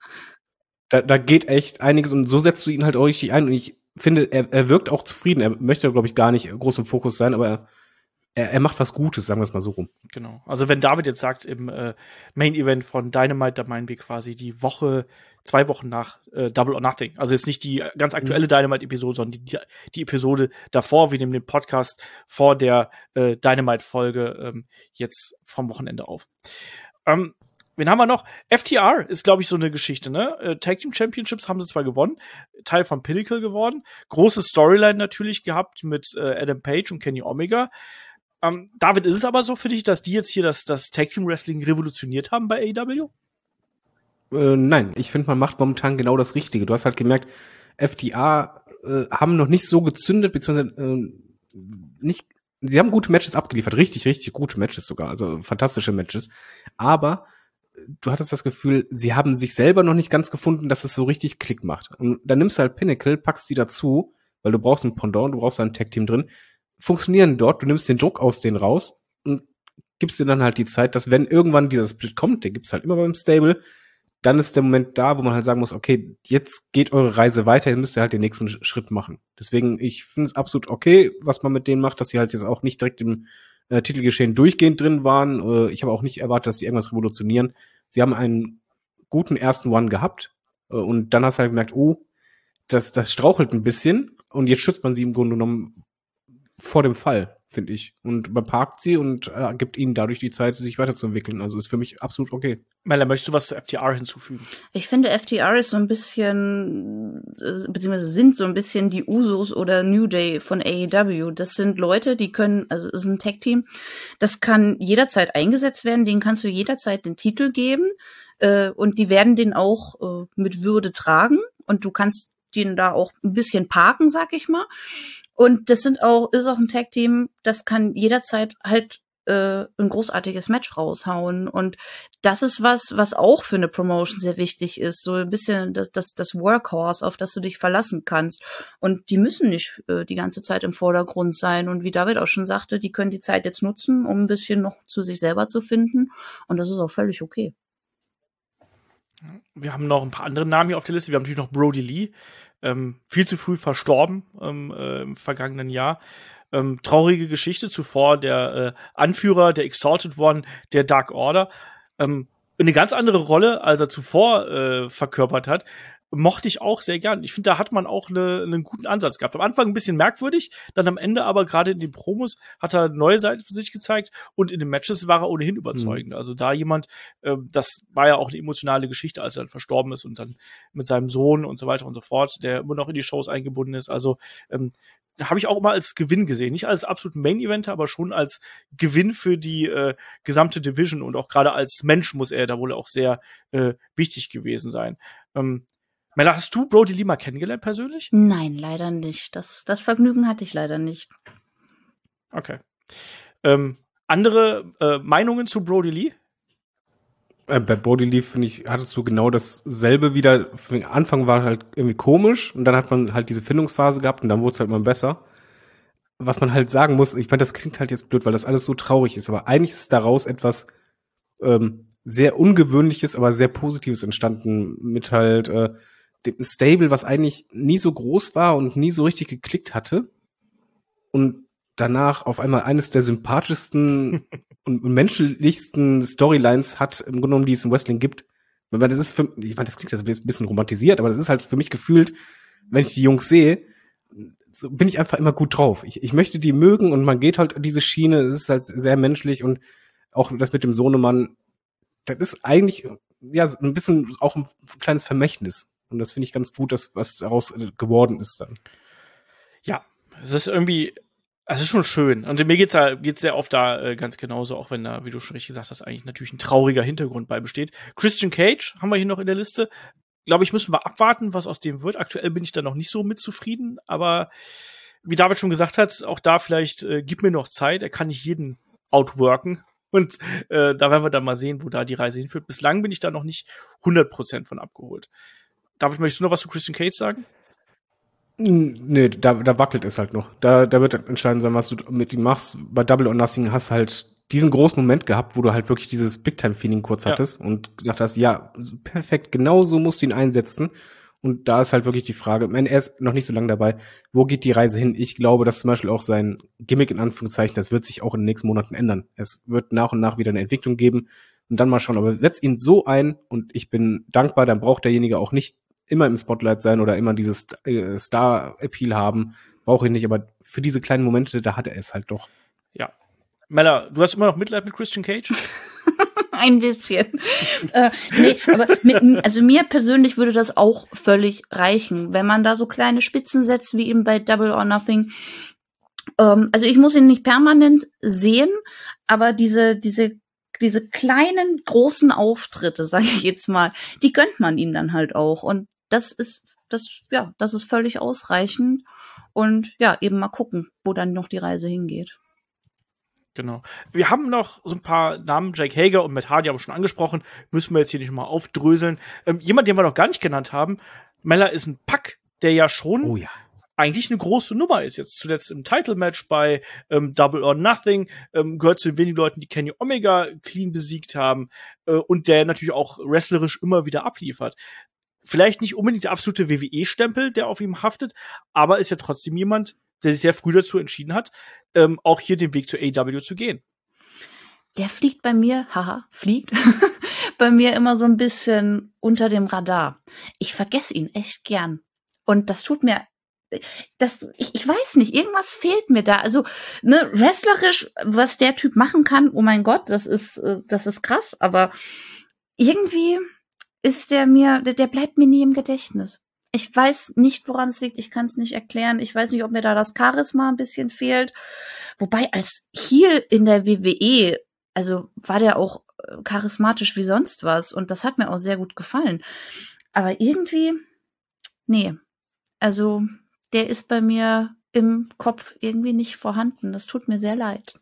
Da, da geht echt einiges und so setzt du ihn halt auch richtig ein und ich finde, er, er wirkt auch zufrieden. Er möchte, glaube ich, gar nicht groß im Fokus sein, aber er Er, er macht was Gutes, sagen wir es mal so rum. Genau. Also wenn David jetzt sagt, im äh, Main-Event von Dynamite, da meinen wir quasi die Woche, zwei Wochen nach äh, Double or Nothing. Also jetzt nicht die ganz aktuelle mhm. Dynamite-Episode, sondern die, die Episode davor. Wir nehmen den Podcast vor der äh, Dynamite-Folge ähm, jetzt vom Wochenende auf. Ähm, wen haben wir noch? F T R ist, glaube ich, so eine Geschichte, ne? Äh, Tag Team Championships haben sie zwar gewonnen, Teil von Pinnacle geworden. Große Storyline natürlich gehabt mit äh, Adam Page und Kenny Omega. Um, David, ist es aber so für dich, dass die jetzt hier das, das Tag Team Wrestling revolutioniert haben bei A E W? Äh, nein, ich finde, man macht momentan genau das Richtige. Du hast halt gemerkt, F T R äh, haben noch nicht so gezündet, beziehungsweise äh, nicht, sie haben gute Matches abgeliefert, richtig, richtig gute Matches sogar, also fantastische Matches. Aber du hattest das Gefühl, sie haben sich selber noch nicht ganz gefunden, dass es so richtig Klick macht. Und dann nimmst du halt Pinnacle, packst die dazu, weil du brauchst ein Pendant, du brauchst ein Tag Team drin, funktionieren dort, du nimmst den Druck aus denen raus und gibst dir dann halt die Zeit, dass wenn irgendwann dieser Split kommt, den gibt's halt immer beim Stable, dann ist der Moment da, wo man halt sagen muss, okay, jetzt geht eure Reise weiter, jetzt müsst ihr halt den nächsten Schritt machen. Deswegen, ich finde es absolut okay, was man mit denen macht, dass sie halt jetzt auch nicht direkt im äh, Titelgeschehen durchgehend drin waren. Äh, ich habe auch nicht erwartet, dass sie irgendwas revolutionieren. Sie haben einen guten ersten One gehabt äh, und dann hast du halt gemerkt, oh, das, das strauchelt ein bisschen und jetzt schützt man sie im Grunde genommen vor dem Fall, finde ich. Und man parkt sie und äh, gibt ihnen dadurch die Zeit, sich weiterzuentwickeln. Also ist für mich absolut okay. Mella, möchtest du was zu F T R hinzufügen? Ich finde, F T R ist so ein bisschen, äh, beziehungsweise sind so ein bisschen die Usos oder New Day von A E W. Das sind Leute, die können, also es ist ein Tag-Team, das kann jederzeit eingesetzt werden, denen kannst du jederzeit den Titel geben äh, und die werden den auch äh, mit Würde tragen und du kannst den da auch ein bisschen parken, sag ich mal. Und das sind auch, ist auch ein Tag-Team, das kann jederzeit halt äh, ein großartiges Match raushauen. Und das ist was, was auch für eine Promotion sehr wichtig ist. So ein bisschen das, das, das Workhorse, auf das du dich verlassen kannst. Und die müssen nicht äh, die ganze Zeit im Vordergrund sein. Und wie David auch schon sagte, die können die Zeit jetzt nutzen, um ein bisschen noch zu sich selber zu finden. Und das ist auch völlig okay. Wir haben noch ein paar andere Namen hier auf der Liste. Wir haben natürlich noch Brody Lee. Ähm, viel zu früh verstorben ähm, äh, im vergangenen Jahr. Ähm, traurige Geschichte. Zuvor der äh, Anführer, der Exalted One, der Dark Order. Ähm, eine ganz andere Rolle, als er zuvor äh, verkörpert hat. Mochte ich auch sehr gern. Ich finde, da hat man auch eine, einen guten Ansatz gehabt. Am Anfang ein bisschen merkwürdig, dann am Ende aber gerade in den Promos hat er neue Seiten für sich gezeigt und in den Matches war er ohnehin überzeugend. Mhm. Also da jemand, äh, das war ja auch eine emotionale Geschichte, als er dann verstorben ist und dann mit seinem Sohn und so weiter und so fort, der immer noch in die Shows eingebunden ist. Also ähm, da habe ich auch immer als Gewinn gesehen. Nicht als absoluten Main-Eventer, aber schon als Gewinn für die äh, gesamte Division und auch gerade als Mensch muss er da wohl auch sehr äh, wichtig gewesen sein. Ähm, Mella, hast du Brody Lee mal kennengelernt persönlich? Nein, leider nicht. Das, das Vergnügen hatte ich leider nicht. Okay. Ähm, andere äh, Meinungen zu Brody Lee? Äh, bei Brody Lee, finde ich, hattest du genau dasselbe wieder. Am Anfang war halt irgendwie komisch und dann hat man halt diese Findungsphase gehabt und dann wurde es halt mal besser. Was man halt sagen muss, ich meine, das klingt halt jetzt blöd, weil das alles so traurig ist, aber eigentlich ist daraus etwas ähm, sehr Ungewöhnliches, aber sehr Positives entstanden mit halt äh, dem Stable, was eigentlich nie so groß war und nie so richtig geklickt hatte und danach auf einmal eines der sympathischsten und menschlichsten Storylines hat, im Grunde genommen, die es im Wrestling gibt. Das ist für, ich meine, das klingt jetzt ein bisschen romantisiert, aber das ist halt für mich gefühlt, wenn ich die Jungs sehe, so bin ich einfach immer gut drauf. Ich, ich möchte die mögen und man geht halt diese Schiene, es ist halt sehr menschlich und auch das mit dem Sohnemann, das ist eigentlich ja ein bisschen auch ein kleines Vermächtnis. Und das finde ich ganz gut, dass was daraus geworden ist dann. Ja, es ist irgendwie, es ist schon schön. Und mir geht's ja geht's sehr oft da äh, ganz genauso, auch wenn da, wie du schon richtig gesagt hast, eigentlich natürlich ein trauriger Hintergrund bei besteht. Christian Cage haben wir hier noch in der Liste. Glaube ich, müssen wir abwarten, was aus dem wird. Aktuell bin ich da noch nicht so mit zufrieden, aber wie David schon gesagt hat, auch da vielleicht äh, gib mir noch Zeit. Er kann nicht jeden outworken und äh, da werden wir dann mal sehen, wo da die Reise hinführt. Bislang bin ich da noch nicht hundert Prozent von abgeholt. David, möchtest du noch was zu Christian Cage sagen? Nee, da, da wackelt es halt noch. Da, da wird entscheidend sein, was du mit ihm machst. Bei Double or Nothing hast du halt diesen großen Moment gehabt, wo du halt wirklich dieses Big-Time-Feeling kurz Ja. hattest und gedacht hast, ja, perfekt, genau so musst du ihn einsetzen. Und da ist halt wirklich die Frage, ich meine, er ist noch nicht so lange dabei, wo geht die Reise hin? Ich glaube, dass zum Beispiel auch sein Gimmick in Anführungszeichen, das wird sich auch in den nächsten Monaten ändern. Es wird nach und nach wieder eine Entwicklung geben und dann mal schauen. Aber setz ihn so ein und ich bin dankbar, dann braucht derjenige auch nicht immer im Spotlight sein oder immer dieses äh, Star-Appeal haben. Brauche ich nicht, aber für diese kleinen Momente, da hat er es halt doch. Ja. Mella, du hast immer noch Mitleid mit Christian Cage? Ein bisschen. äh, nee, aber mit, also mir persönlich würde das auch völlig reichen, wenn man da so kleine Spitzen setzt, wie eben bei Double or Nothing. Ähm, also ich muss ihn nicht permanent sehen, aber diese, diese, diese kleinen, großen Auftritte, sage ich jetzt mal, die gönnt man ihm dann halt auch. Und das ist, das, ja, das ist völlig ausreichend. Und ja, eben mal gucken, wo dann noch die Reise hingeht. Genau. Wir haben noch so ein paar Namen, Jake Hager und Matt Hardy haben wir schon angesprochen, müssen wir jetzt hier nicht mal aufdröseln. Ähm, jemand, den wir noch gar nicht genannt haben, Mella, ist ein Pack, der ja schon Oh ja. eigentlich eine große Nummer ist. Jetzt zuletzt im Title-Match bei ähm, Double or Nothing, ähm, gehört zu den wenigen Leuten, die Kenny Omega clean besiegt haben äh, und der natürlich auch wrestlerisch immer wieder abliefert. Vielleicht nicht unbedingt der absolute W W E-Stempel, der auf ihm haftet, aber ist ja trotzdem jemand, der sich sehr früh dazu entschieden hat, ähm, auch hier den Weg zu A E W zu gehen. Der fliegt bei mir, haha, fliegt, bei mir immer so ein bisschen unter dem Radar. Ich vergesse ihn echt gern. Und das tut mir, das, ich, ich weiß nicht, irgendwas fehlt mir da. Also, ne, wrestlerisch, was der Typ machen kann, oh mein Gott, das ist, das ist krass, aber irgendwie ist der mir, der, der bleibt mir nie im Gedächtnis. Ich weiß nicht, woran es liegt. Ich kann es nicht erklären. Ich weiß nicht, ob mir da das Charisma ein bisschen fehlt. Wobei als Heel in der W W E, also war der auch charismatisch wie sonst was. Und das hat mir auch sehr gut gefallen. Aber irgendwie, nee. Also der ist bei mir im Kopf irgendwie nicht vorhanden. Das tut mir sehr leid.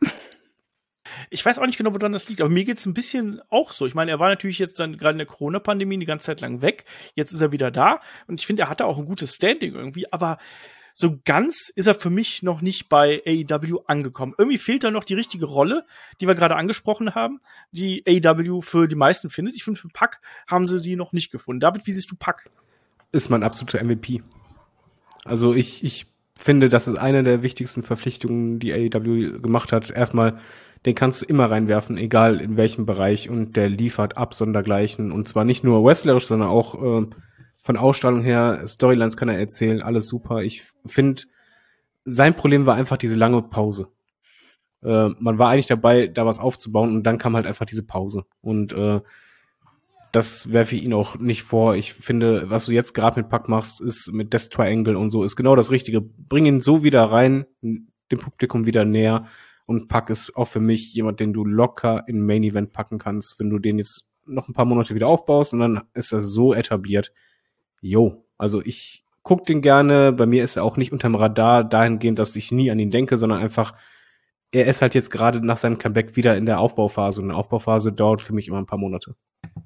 Ich weiß auch nicht genau, woran das liegt, aber mir geht's ein bisschen auch so. Ich meine, er war natürlich jetzt dann gerade in der Corona-Pandemie die ganze Zeit lang weg. Jetzt ist er wieder da und ich finde, er hatte auch ein gutes Standing irgendwie, aber so ganz ist er für mich noch nicht bei A E W angekommen. Irgendwie fehlt da noch die richtige Rolle, die wir gerade angesprochen haben, die A E W für die meisten findet. Ich finde, für Pac haben sie sie noch nicht gefunden. David, wie siehst du Pac? Ist mein absoluter M V P. Also ich, ich finde, das ist eine der wichtigsten Verpflichtungen, die A E W gemacht hat. Erstmal, den kannst du immer reinwerfen, egal in welchem Bereich, und der liefert ab sondergleichen. Und zwar nicht nur wrestlerisch, sondern auch äh, von Ausstrahlung her, Storylines kann er erzählen, alles super. Ich finde, sein Problem war einfach diese lange Pause. Äh, man war eigentlich dabei, da was aufzubauen, und dann kam halt einfach diese Pause. Und äh, das werfe ich ihn auch nicht vor. Ich finde, was du jetzt gerade mit Pac machst, ist mit Death Triangle und so, ist genau das Richtige. Bring ihn so wieder rein, dem Publikum wieder näher. Und Pac ist auch für mich jemand, den du locker in Main Event packen kannst, wenn du den jetzt noch ein paar Monate wieder aufbaust, und dann ist das so etabliert. Jo, also ich guck den gerne. Bei mir ist er auch nicht unterm Radar dahingehend, dass ich nie an ihn denke, sondern einfach, er ist halt jetzt gerade nach seinem Comeback wieder in der Aufbauphase. Und eine Aufbauphase dauert für mich immer ein paar Monate.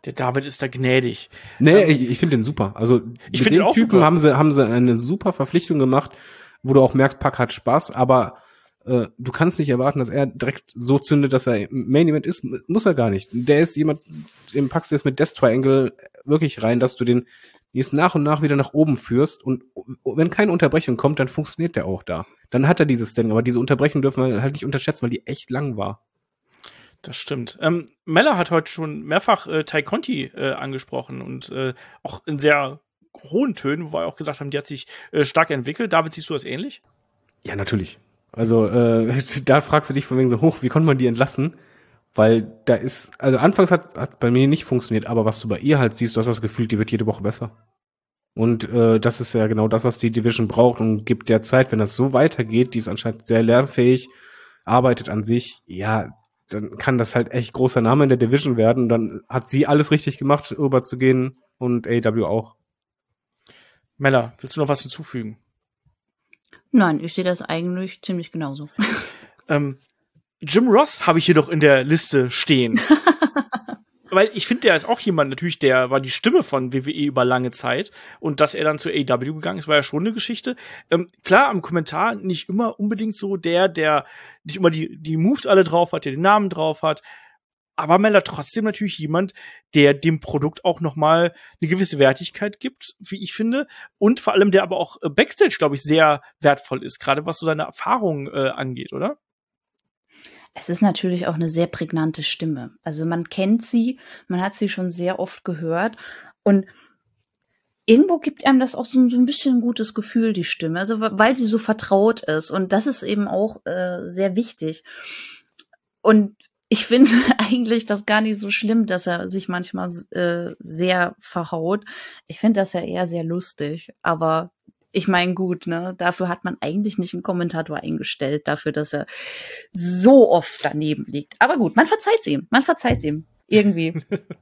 Der David ist da gnädig. Nee, ähm, ich, ich finde den super. Also ich mit finde den dem auch Typen super. haben sie haben sie eine super Verpflichtung gemacht, wo du auch merkst, Pac hat Spaß, aber äh, du kannst nicht erwarten, dass er direkt so zündet, dass er im Main Event ist. Muss er gar nicht. Der ist jemand, den packst du jetzt mit Death Triangle wirklich rein, dass du den jetzt nach und nach wieder nach oben führst und wenn keine Unterbrechung kommt, dann funktioniert der auch da. Dann hat er dieses Ding, aber diese Unterbrechung dürfen wir halt nicht unterschätzen, weil die echt lang war. Das stimmt. Ähm, Mella hat heute schon mehrfach äh, Ty Conti äh, angesprochen und äh, auch in sehr hohen Tönen, wo wir auch gesagt haben, die hat sich äh, stark entwickelt. David, siehst du das ähnlich? Ja, natürlich. Also äh, da fragst du dich von wegen so hoch, wie konnte man die entlassen? Weil da ist, also anfangs hat hat bei mir nicht funktioniert, aber was du bei ihr halt siehst, du hast das Gefühl, die wird jede Woche besser. Und äh, das ist ja genau das, was die Division braucht und gibt der Zeit, wenn das so weitergeht, die ist anscheinend sehr lernfähig, arbeitet an sich, ja, dann kann das halt echt großer Name in der Division werden. Dann hat sie alles richtig gemacht, rüber zu gehen und A E W auch. Mella, willst du noch was hinzufügen? Nein, ich sehe das eigentlich ziemlich genauso. Ähm, Jim Ross habe ich hier doch in der Liste stehen. Weil ich finde, der ist auch jemand, natürlich, der war die Stimme von W W E über lange Zeit. Und dass er dann zu A E W gegangen ist, war ja schon eine Geschichte. Ähm, klar, am Kommentar nicht immer unbedingt so der, der nicht immer die, die Moves alle drauf hat, der den Namen drauf hat. Aber Mella trotzdem natürlich jemand, der dem Produkt auch noch mal eine gewisse Wertigkeit gibt, wie ich finde. Und vor allem, der aber auch Backstage, glaube ich, sehr wertvoll ist. Gerade was so seine Erfahrungen äh, angeht, oder? Es ist natürlich auch eine sehr prägnante Stimme. Also man kennt sie, man hat sie schon sehr oft gehört und irgendwo gibt einem das auch so, so ein bisschen ein gutes Gefühl, die Stimme, also weil sie so vertraut ist und das ist eben auch äh, sehr wichtig. Und ich finde eigentlich das gar nicht so schlimm, dass er sich manchmal äh, sehr verhaut. Ich finde das ja eher sehr lustig, aber ich meine, gut, ne, dafür hat man eigentlich nicht einen Kommentator eingestellt, dafür, dass er so oft daneben liegt. Aber gut, man verzeiht's ihm, man verzeiht's ihm. Irgendwie.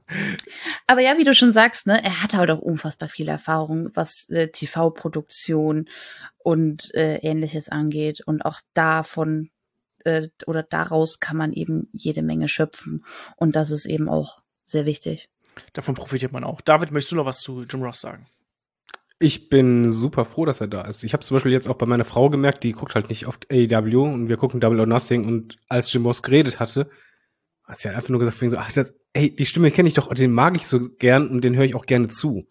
Aber ja, wie du schon sagst, ne, er hat halt auch unfassbar viel Erfahrung, was äh, T V-Produktion und äh, Ähnliches angeht. Und auch davon äh, oder daraus kann man eben jede Menge schöpfen. Und das ist eben auch sehr wichtig. Davon profitiert man auch. David, möchtest du noch was zu Jim Ross sagen? Ich bin super froh, dass er da ist. Ich habe zum Beispiel jetzt auch bei meiner Frau gemerkt, die guckt halt nicht oft A E W und wir gucken Double or Nothing und als Jim Ross geredet hatte, hat sie halt einfach nur gesagt, so, ach, das, ey, die Stimme kenne ich doch, den mag ich so gern und den höre ich auch gerne zu.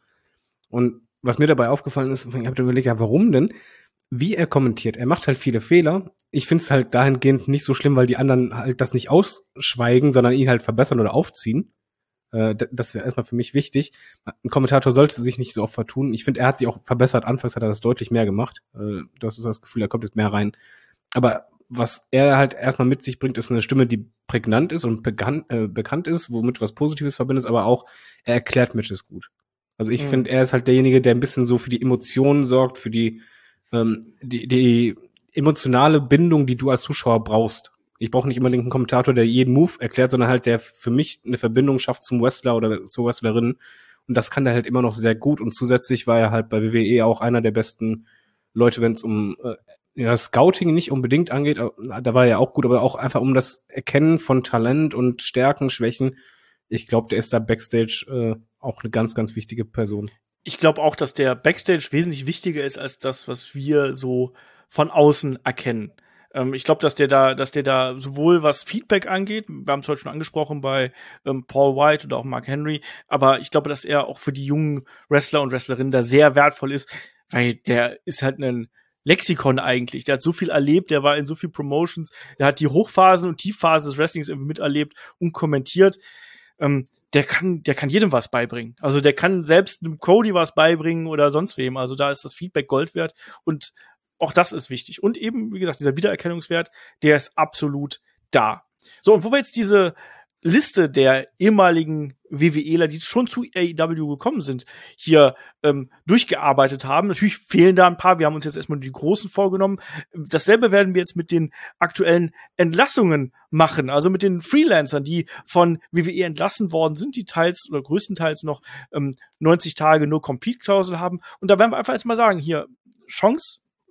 Und was mir dabei aufgefallen ist, ich habe dann überlegt, ja, warum denn? Wie er kommentiert, er macht halt viele Fehler. Ich finde es halt dahingehend nicht so schlimm, weil die anderen halt das nicht ausschweigen, sondern ihn halt verbessern oder aufziehen. Das ist ja erstmal für mich wichtig. Ein Kommentator sollte sich nicht so oft vertun. Ich finde, er hat sich auch verbessert. Anfangs hat er das deutlich mehr gemacht. Du hast das Gefühl, er kommt jetzt mehr rein. Aber was er halt erstmal mit sich bringt, ist eine Stimme, die prägnant ist und bekannt, äh, bekannt ist, womit was Positives verbindet, aber auch, er erklärt Matches gut. Also ich mhm. finde, er ist halt derjenige, der ein bisschen so für die Emotionen sorgt, für die, ähm, die, die emotionale Bindung, die du als Zuschauer brauchst. Ich brauche nicht unbedingt einen Kommentator, der jeden Move erklärt, sondern halt, der für mich eine Verbindung schafft zum Wrestler oder zur Wrestlerin. Und das kann er halt immer noch sehr gut. Und zusätzlich war er halt bei W W E auch einer der besten Leute, wenn es um äh, ja, Scouting nicht unbedingt angeht. Da war er ja auch gut, aber auch einfach um das Erkennen von Talent und Stärken, Schwächen. Ich glaube, der ist da Backstage äh, auch eine ganz, ganz wichtige Person. Ich glaube auch, dass der Backstage wesentlich wichtiger ist als das, was wir so von außen erkennen. Ich glaube, dass der da, dass der da sowohl was Feedback angeht, wir haben es heute schon angesprochen bei ähm, Paul White oder auch Mark Henry, aber ich glaube, dass er auch für die jungen Wrestler und Wrestlerinnen da sehr wertvoll ist, weil der ist halt ein Lexikon eigentlich. Der hat so viel erlebt, der war in so viel Promotions, der hat die Hochphasen und Tiefphasen des Wrestlings irgendwie miterlebt und kommentiert. Ähm, der kann, der kann jedem was beibringen. Also der kann selbst einem Cody was beibringen oder sonst wem. Also da ist das Feedback Gold wert und auch das ist wichtig. Und eben, wie gesagt, dieser Wiedererkennungswert, der ist absolut da. So, und wo wir jetzt diese Liste der ehemaligen WWEler, die schon zu A E W gekommen sind, hier ähm, durchgearbeitet haben. Natürlich fehlen da ein paar. Wir haben uns jetzt erstmal die großen vorgenommen. Dasselbe werden wir jetzt mit den aktuellen Entlassungen machen. Also mit den Freelancern, die von W W E entlassen worden sind, die teils oder größtenteils noch ähm, neunzig Tage No-Compete-Klausel haben. Und da werden wir einfach jetzt mal sagen, hier, Chance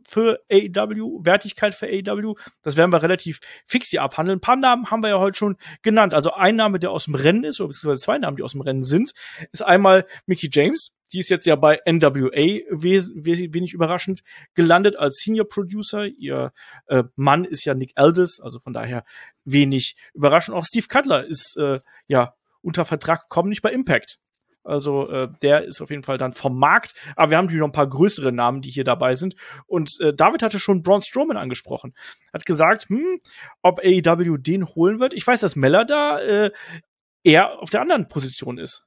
für A E W, Wertigkeit für A E W. Das werden wir relativ fix hier abhandeln. Ein paar Namen haben wir ja heute schon genannt. Also ein Name, der aus dem Rennen ist, oder beziehungsweise zwei Namen, die aus dem Rennen sind, ist einmal Mickie James. Die ist jetzt ja bei N W A wes- wenig überraschend gelandet als Senior Producer. Ihr äh, Mann ist ja Nick Aldis, also von daher wenig überraschend. Auch Steve Cutler ist äh, ja unter Vertrag gekommen, nicht bei Impact. Also äh, der ist auf jeden Fall dann vom Markt. Aber wir haben natürlich noch ein paar größere Namen, die hier dabei sind. Und äh, David hatte schon Braun Strowman angesprochen. Hat gesagt, hm, ob A E W den holen wird. Ich weiß, dass Mella da äh, eher auf der anderen Position ist.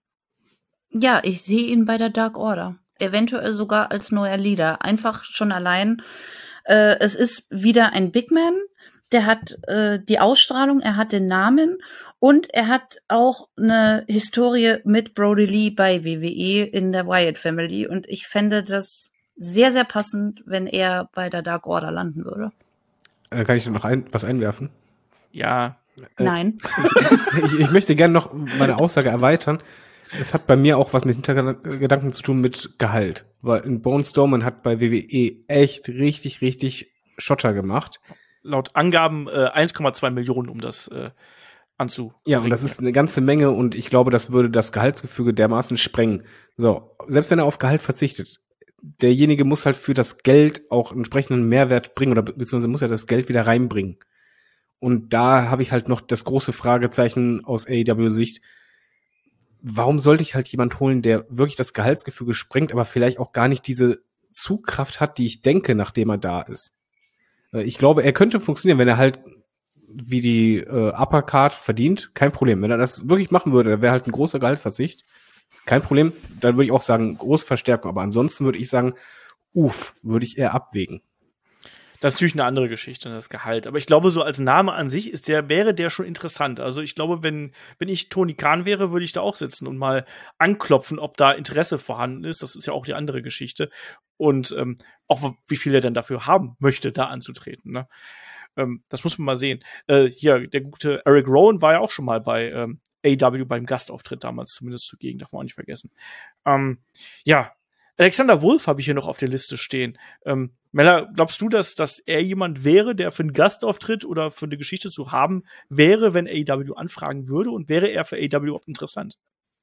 Ja, ich sehe ihn bei der Dark Order. Eventuell sogar als neuer Leader. Einfach schon allein. Äh, es ist wieder ein Big Man. Der hat äh, die Ausstrahlung, er hat den Namen und er hat auch eine Historie mit Brody Lee bei W W E in der Wyatt Family. Und ich fände das sehr, sehr passend, wenn er bei der Dark Order landen würde. Äh, kann ich noch ein, was einwerfen? Ja. Äh, Nein. Ich, ich möchte gerne noch meine Aussage erweitern. Es hat bei mir auch was mit Hintergedanken zu tun mit Gehalt. Weil Braun Strowman hat bei W W E echt richtig, richtig Schotter gemacht. Laut Angaben äh, eins Komma zwei Millionen, um das äh, anzu. Ja, und das ist eine ganze Menge und ich glaube, das würde das Gehaltsgefüge dermaßen sprengen. So, selbst wenn er auf Gehalt verzichtet, derjenige muss halt für das Geld auch entsprechenden Mehrwert bringen oder beziehungsweise muss er das Geld wieder reinbringen. Und da habe ich halt noch das große Fragezeichen aus A E W-Sicht. Warum sollte ich halt jemand holen, der wirklich das Gehaltsgefüge sprengt, aber vielleicht auch gar nicht diese Zugkraft hat, die ich denke, nachdem er da ist? Ich glaube, er könnte funktionieren, wenn er halt wie die äh, Uppercard verdient, kein Problem. Wenn er das wirklich machen würde, dann wäre halt ein großer Gehaltsverzicht. Kein Problem, dann würde ich auch sagen, große Verstärkung. Aber ansonsten würde ich sagen, uff, würde ich eher abwägen. Das ist natürlich eine andere Geschichte, das Gehalt. Aber ich glaube, so als Name an sich ist der, wäre der schon interessant. Also ich glaube, wenn, wenn ich Tony Khan wäre, würde ich da auch sitzen und mal anklopfen, ob da Interesse vorhanden ist. Das ist ja auch die andere Geschichte. Und ähm, auch wie viel er denn dafür haben möchte, da anzutreten. Ne? Ähm, das muss man mal sehen. Äh, hier, der gute Eric Rowan war ja auch schon mal bei ähm, A E W beim Gastauftritt damals zumindest zugegen, darf man auch nicht vergessen. Ähm, ja, Alexander Wolf habe ich hier noch auf der Liste stehen. Ähm, Mella, glaubst du, dass, dass er jemand wäre, der für einen Gastauftritt oder für eine Geschichte zu haben wäre, wenn A E W anfragen würde? Und wäre er für A E W überhaupt interessant?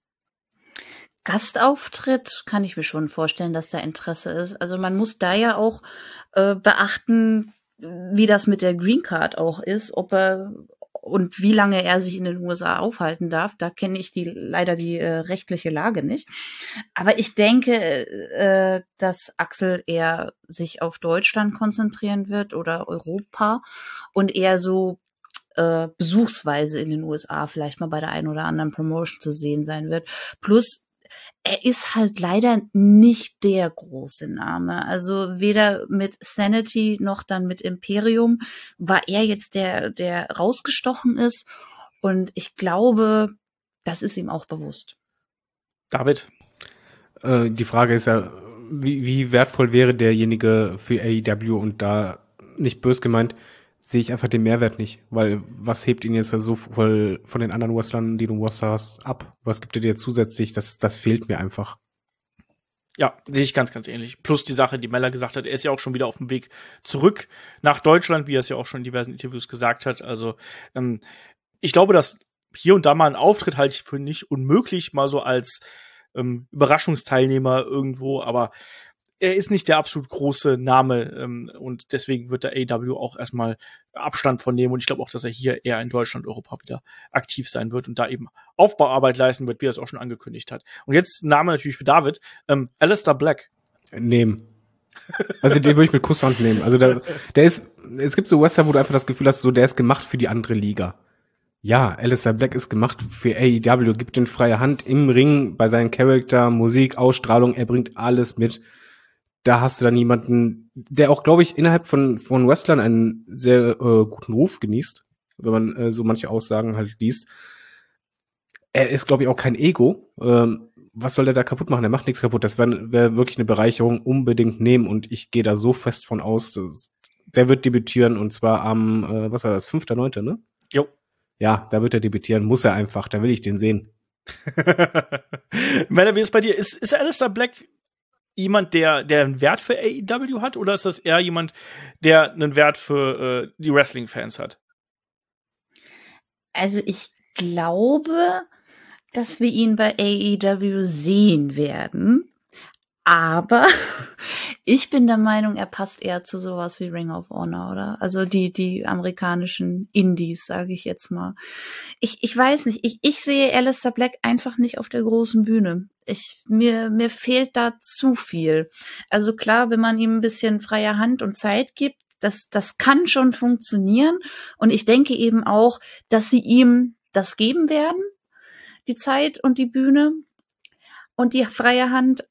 Gastauftritt kann ich mir schon vorstellen, dass da Interesse ist. Also man muss da ja auch äh, beachten, wie das mit der Green Card auch ist, ob er und wie lange er sich in den U S A aufhalten darf. Da kenne ich die leider die äh, rechtliche Lage nicht. Aber ich denke, äh, dass Axel eher sich auf Deutschland konzentrieren wird oder Europa und eher so äh, besuchsweise in den U S A vielleicht mal bei der einen oder anderen Promotion zu sehen sein wird. Plus er ist halt leider nicht der große Name. Also weder mit Sanity noch dann mit Imperium war er jetzt der, der rausgestochen ist. Und ich glaube, das ist ihm auch bewusst. David? Äh, die Frage ist ja, wie, wie wertvoll wäre derjenige für A E W? Und da nicht bös gemeint, sehe ich einfach den Mehrwert nicht. Weil was hebt ihn jetzt so voll von den anderen Wrestlern, die du Wrestler hast, ab? Was gibt er dir zusätzlich? Das, das fehlt mir einfach. Ja, sehe ich ganz, ganz ähnlich. Plus die Sache, die Mella gesagt hat, er ist ja auch schon wieder auf dem Weg zurück nach Deutschland, wie er es ja auch schon in diversen Interviews gesagt hat. Also ähm, ich glaube, dass hier und da mal ein Auftritt halte ich für nicht unmöglich, mal so als ähm, Überraschungsteilnehmer irgendwo, aber er ist nicht der absolut große Name ähm, und deswegen wird der A E W auch erstmal Abstand von nehmen und ich glaube auch, dass er hier eher in Deutschland, Europa wieder aktiv sein wird und da eben Aufbauarbeit leisten wird, wie er es auch schon angekündigt hat. Und jetzt ein Name natürlich für David, ähm, Aleister Black. Nehmen. Also den würde ich mit Kusshand nehmen. Also der, der ist, es gibt so Wrestler, wo du einfach das Gefühl hast, so der ist gemacht für die andere Liga. Ja, Aleister Black ist gemacht für A E W, gibt ihm freie Hand im Ring, bei seinen Charakter, Musik, Ausstrahlung, er bringt alles mit. Da hast du dann jemanden, der auch, glaube ich, innerhalb von von Wrestlern einen sehr äh, guten Ruf genießt, wenn man äh, so manche Aussagen halt liest. Er ist, glaube ich, auch kein Ego. Ähm, was soll der da kaputt machen? Er macht nichts kaputt. Das wäre wär wirklich eine Bereicherung, unbedingt nehmen. Und ich gehe da so fest von aus, dass, der wird debütieren und zwar am, äh, was war das, fünfter neunter ne? Jo. Ja, da wird er debütieren, muss er einfach, da will ich den sehen. Mella, wie ist bei dir? Ist, ist Aleister Black jemand, der, der einen Wert für A E W hat, oder ist das eher jemand, der einen Wert für äh, die Wrestling-Fans hat? Also ich glaube, dass wir ihn bei A E W sehen werden. Aber ich bin der Meinung, er passt eher zu sowas wie Ring of Honor, oder? Also die die amerikanischen Indies, sage ich jetzt mal. Ich ich weiß nicht, ich ich sehe Aleister Black einfach nicht auf der großen Bühne. Ich mir mir fehlt da zu viel. Also klar, wenn man ihm ein bisschen freie Hand und Zeit gibt, das das kann schon funktionieren. Und ich denke eben auch, dass sie ihm das geben werden, die Zeit und die Bühne und die freie Hand.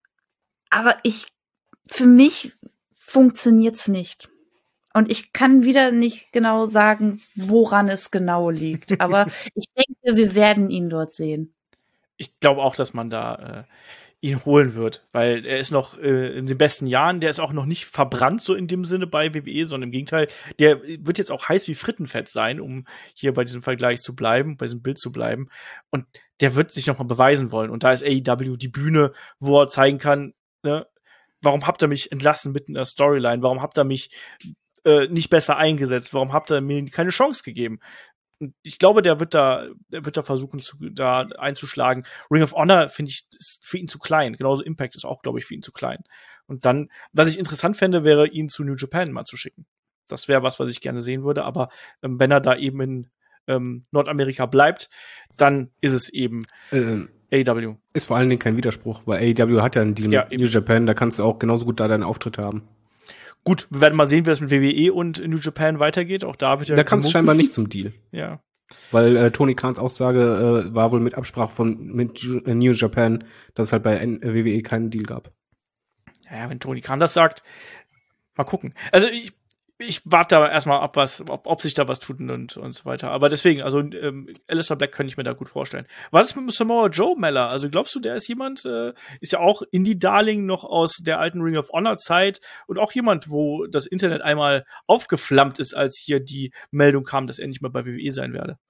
Aber ich, für mich funktioniert's nicht. Und ich kann wieder nicht genau sagen, woran es genau liegt. Aber ich denke, wir werden ihn dort sehen. Ich glaube auch, dass man da äh, ihn holen wird, weil er ist noch äh, in den besten Jahren, der ist auch noch nicht verbrannt so in dem Sinne bei W W E, sondern im Gegenteil, der wird jetzt auch heiß wie Frittenfett sein, um hier bei diesem Vergleich zu bleiben, bei diesem Bild zu bleiben. Und der wird sich noch mal beweisen wollen. Und da ist A E W die Bühne, wo er zeigen kann, ne, warum habt ihr mich entlassen mitten in der Storyline? Warum habt ihr mich äh, nicht besser eingesetzt? Warum habt ihr mir keine Chance gegeben? Und ich glaube, der wird da, der wird da versuchen, zu, da einzuschlagen. Ring of Honor, finde ich, ist für ihn zu klein. Genauso Impact ist auch, glaube ich, für ihn zu klein. Und dann, was ich interessant fände, wäre, ihn zu New Japan mal zu schicken. Das wäre was, was ich gerne sehen würde. Aber ähm, wenn er da eben in ähm, Nordamerika bleibt, dann ist es eben ähm. A E W. Ist vor allen Dingen kein Widerspruch, weil A E W hat ja einen Deal ja, mit New Japan, da kannst du auch genauso gut da deinen Auftritt haben. Gut, wir werden mal sehen, wie es mit W W E und New Japan weitergeht. Auch da wird ja. Da kam es scheinbar nicht zum Deal. Ja. Weil äh, Tony Khans Aussage äh, war wohl mit Absprache von mit New Japan, dass es halt bei W W E keinen Deal gab. Ja, wenn Tony Khan das sagt, mal gucken. Also ich Ich warte da erstmal ab, was, ob, ob sich da was tut und, und so weiter. Aber deswegen, also ähm, Aleister Black könnte ich mir da gut vorstellen. Was ist mit Samoa Joe, Meller? Also glaubst du, der ist jemand, äh, ist ja auch Indie-Darling noch aus der alten Ring of Honor-Zeit und auch jemand, wo das Internet einmal aufgeflammt ist, als hier die Meldung kam, dass er nicht mehr bei W W E sein werde?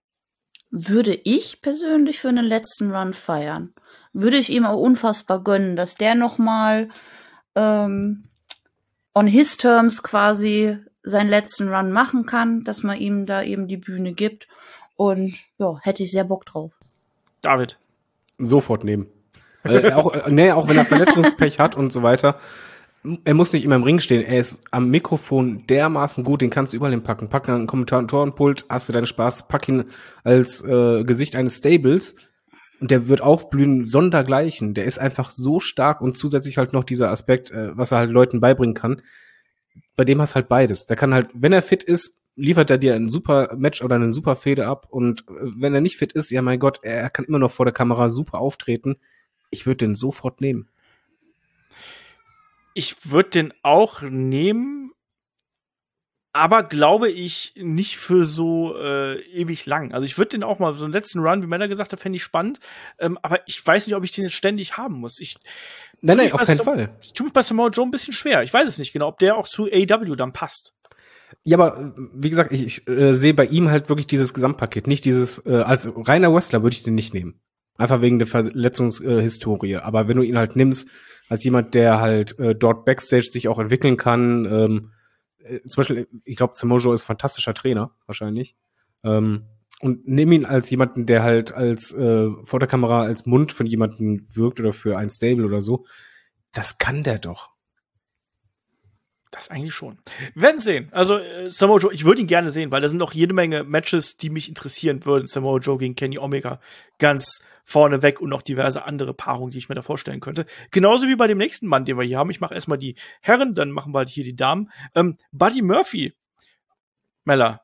Würde ich persönlich für einen letzten Run feiern. Würde ich ihm auch unfassbar gönnen, dass der noch mal ähm, on his terms quasi seinen letzten Run machen kann, dass man ihm da eben die Bühne gibt. Und ja, hätte ich sehr Bock drauf. David. Sofort nehmen. äh, auch, äh, nee, auch wenn er Verletzungspech hat und so weiter. Er muss nicht immer im Ring stehen. Er ist am Mikrofon dermaßen gut, den kannst du überall hinpacken. Pack ihn an einen Kommentatorenpult, hast du deinen Spaß, pack ihn als äh, Gesicht eines Stables und der wird aufblühen sondergleichen. Der ist einfach so stark und zusätzlich halt noch dieser Aspekt, äh, was er halt Leuten beibringen kann. Bei dem hast halt beides. Der kann halt, wenn er fit ist, liefert er dir ein super Match oder eine super Fehde ab und wenn er nicht fit ist, ja mein Gott, er kann immer noch vor der Kamera super auftreten. Ich würde den sofort nehmen. Ich würde den auch nehmen, aber glaube ich nicht für so äh, ewig lang. Also ich würde den auch mal, so einen letzten Run, wie Männer gesagt hat, fände ich spannend, ähm, aber ich weiß nicht, ob ich den jetzt ständig haben muss. Ich, nein, nein, auf keinen Fall. Ich tue mich bei Samoa Joe ein bisschen schwer. Ich weiß es nicht genau, ob der auch zu A E W dann passt. Ja, aber wie gesagt, ich, ich äh, sehe bei ihm halt wirklich dieses Gesamtpaket, nicht dieses, äh, als reiner Wrestler würde ich den nicht nehmen. Einfach wegen der Verletzungshistorie. Äh, aber wenn du ihn halt nimmst, als jemand, der halt äh, dort Backstage sich auch entwickeln kann, ähm, äh, zum Beispiel, ich glaube, Samoa Joe ist ein fantastischer Trainer, wahrscheinlich. Ähm, und nimm ihn als jemanden, der halt als äh, vor der Kamera als Mund von jemandem wirkt oder für ein Stable oder so. Das kann der doch. Das eigentlich schon. Wir werden sehen. Also äh, Samoa Joe, ich würde ihn gerne sehen, weil da sind auch jede Menge Matches, die mich interessieren würden. Samoa Joe gegen Kenny Omega ganz vorne weg und noch diverse andere Paarungen, die ich mir da vorstellen könnte. Genauso wie bei dem nächsten Mann, den wir hier haben. Ich mache erstmal die Herren, dann machen wir hier die Damen. Ähm, Buddy Murphy. Mella.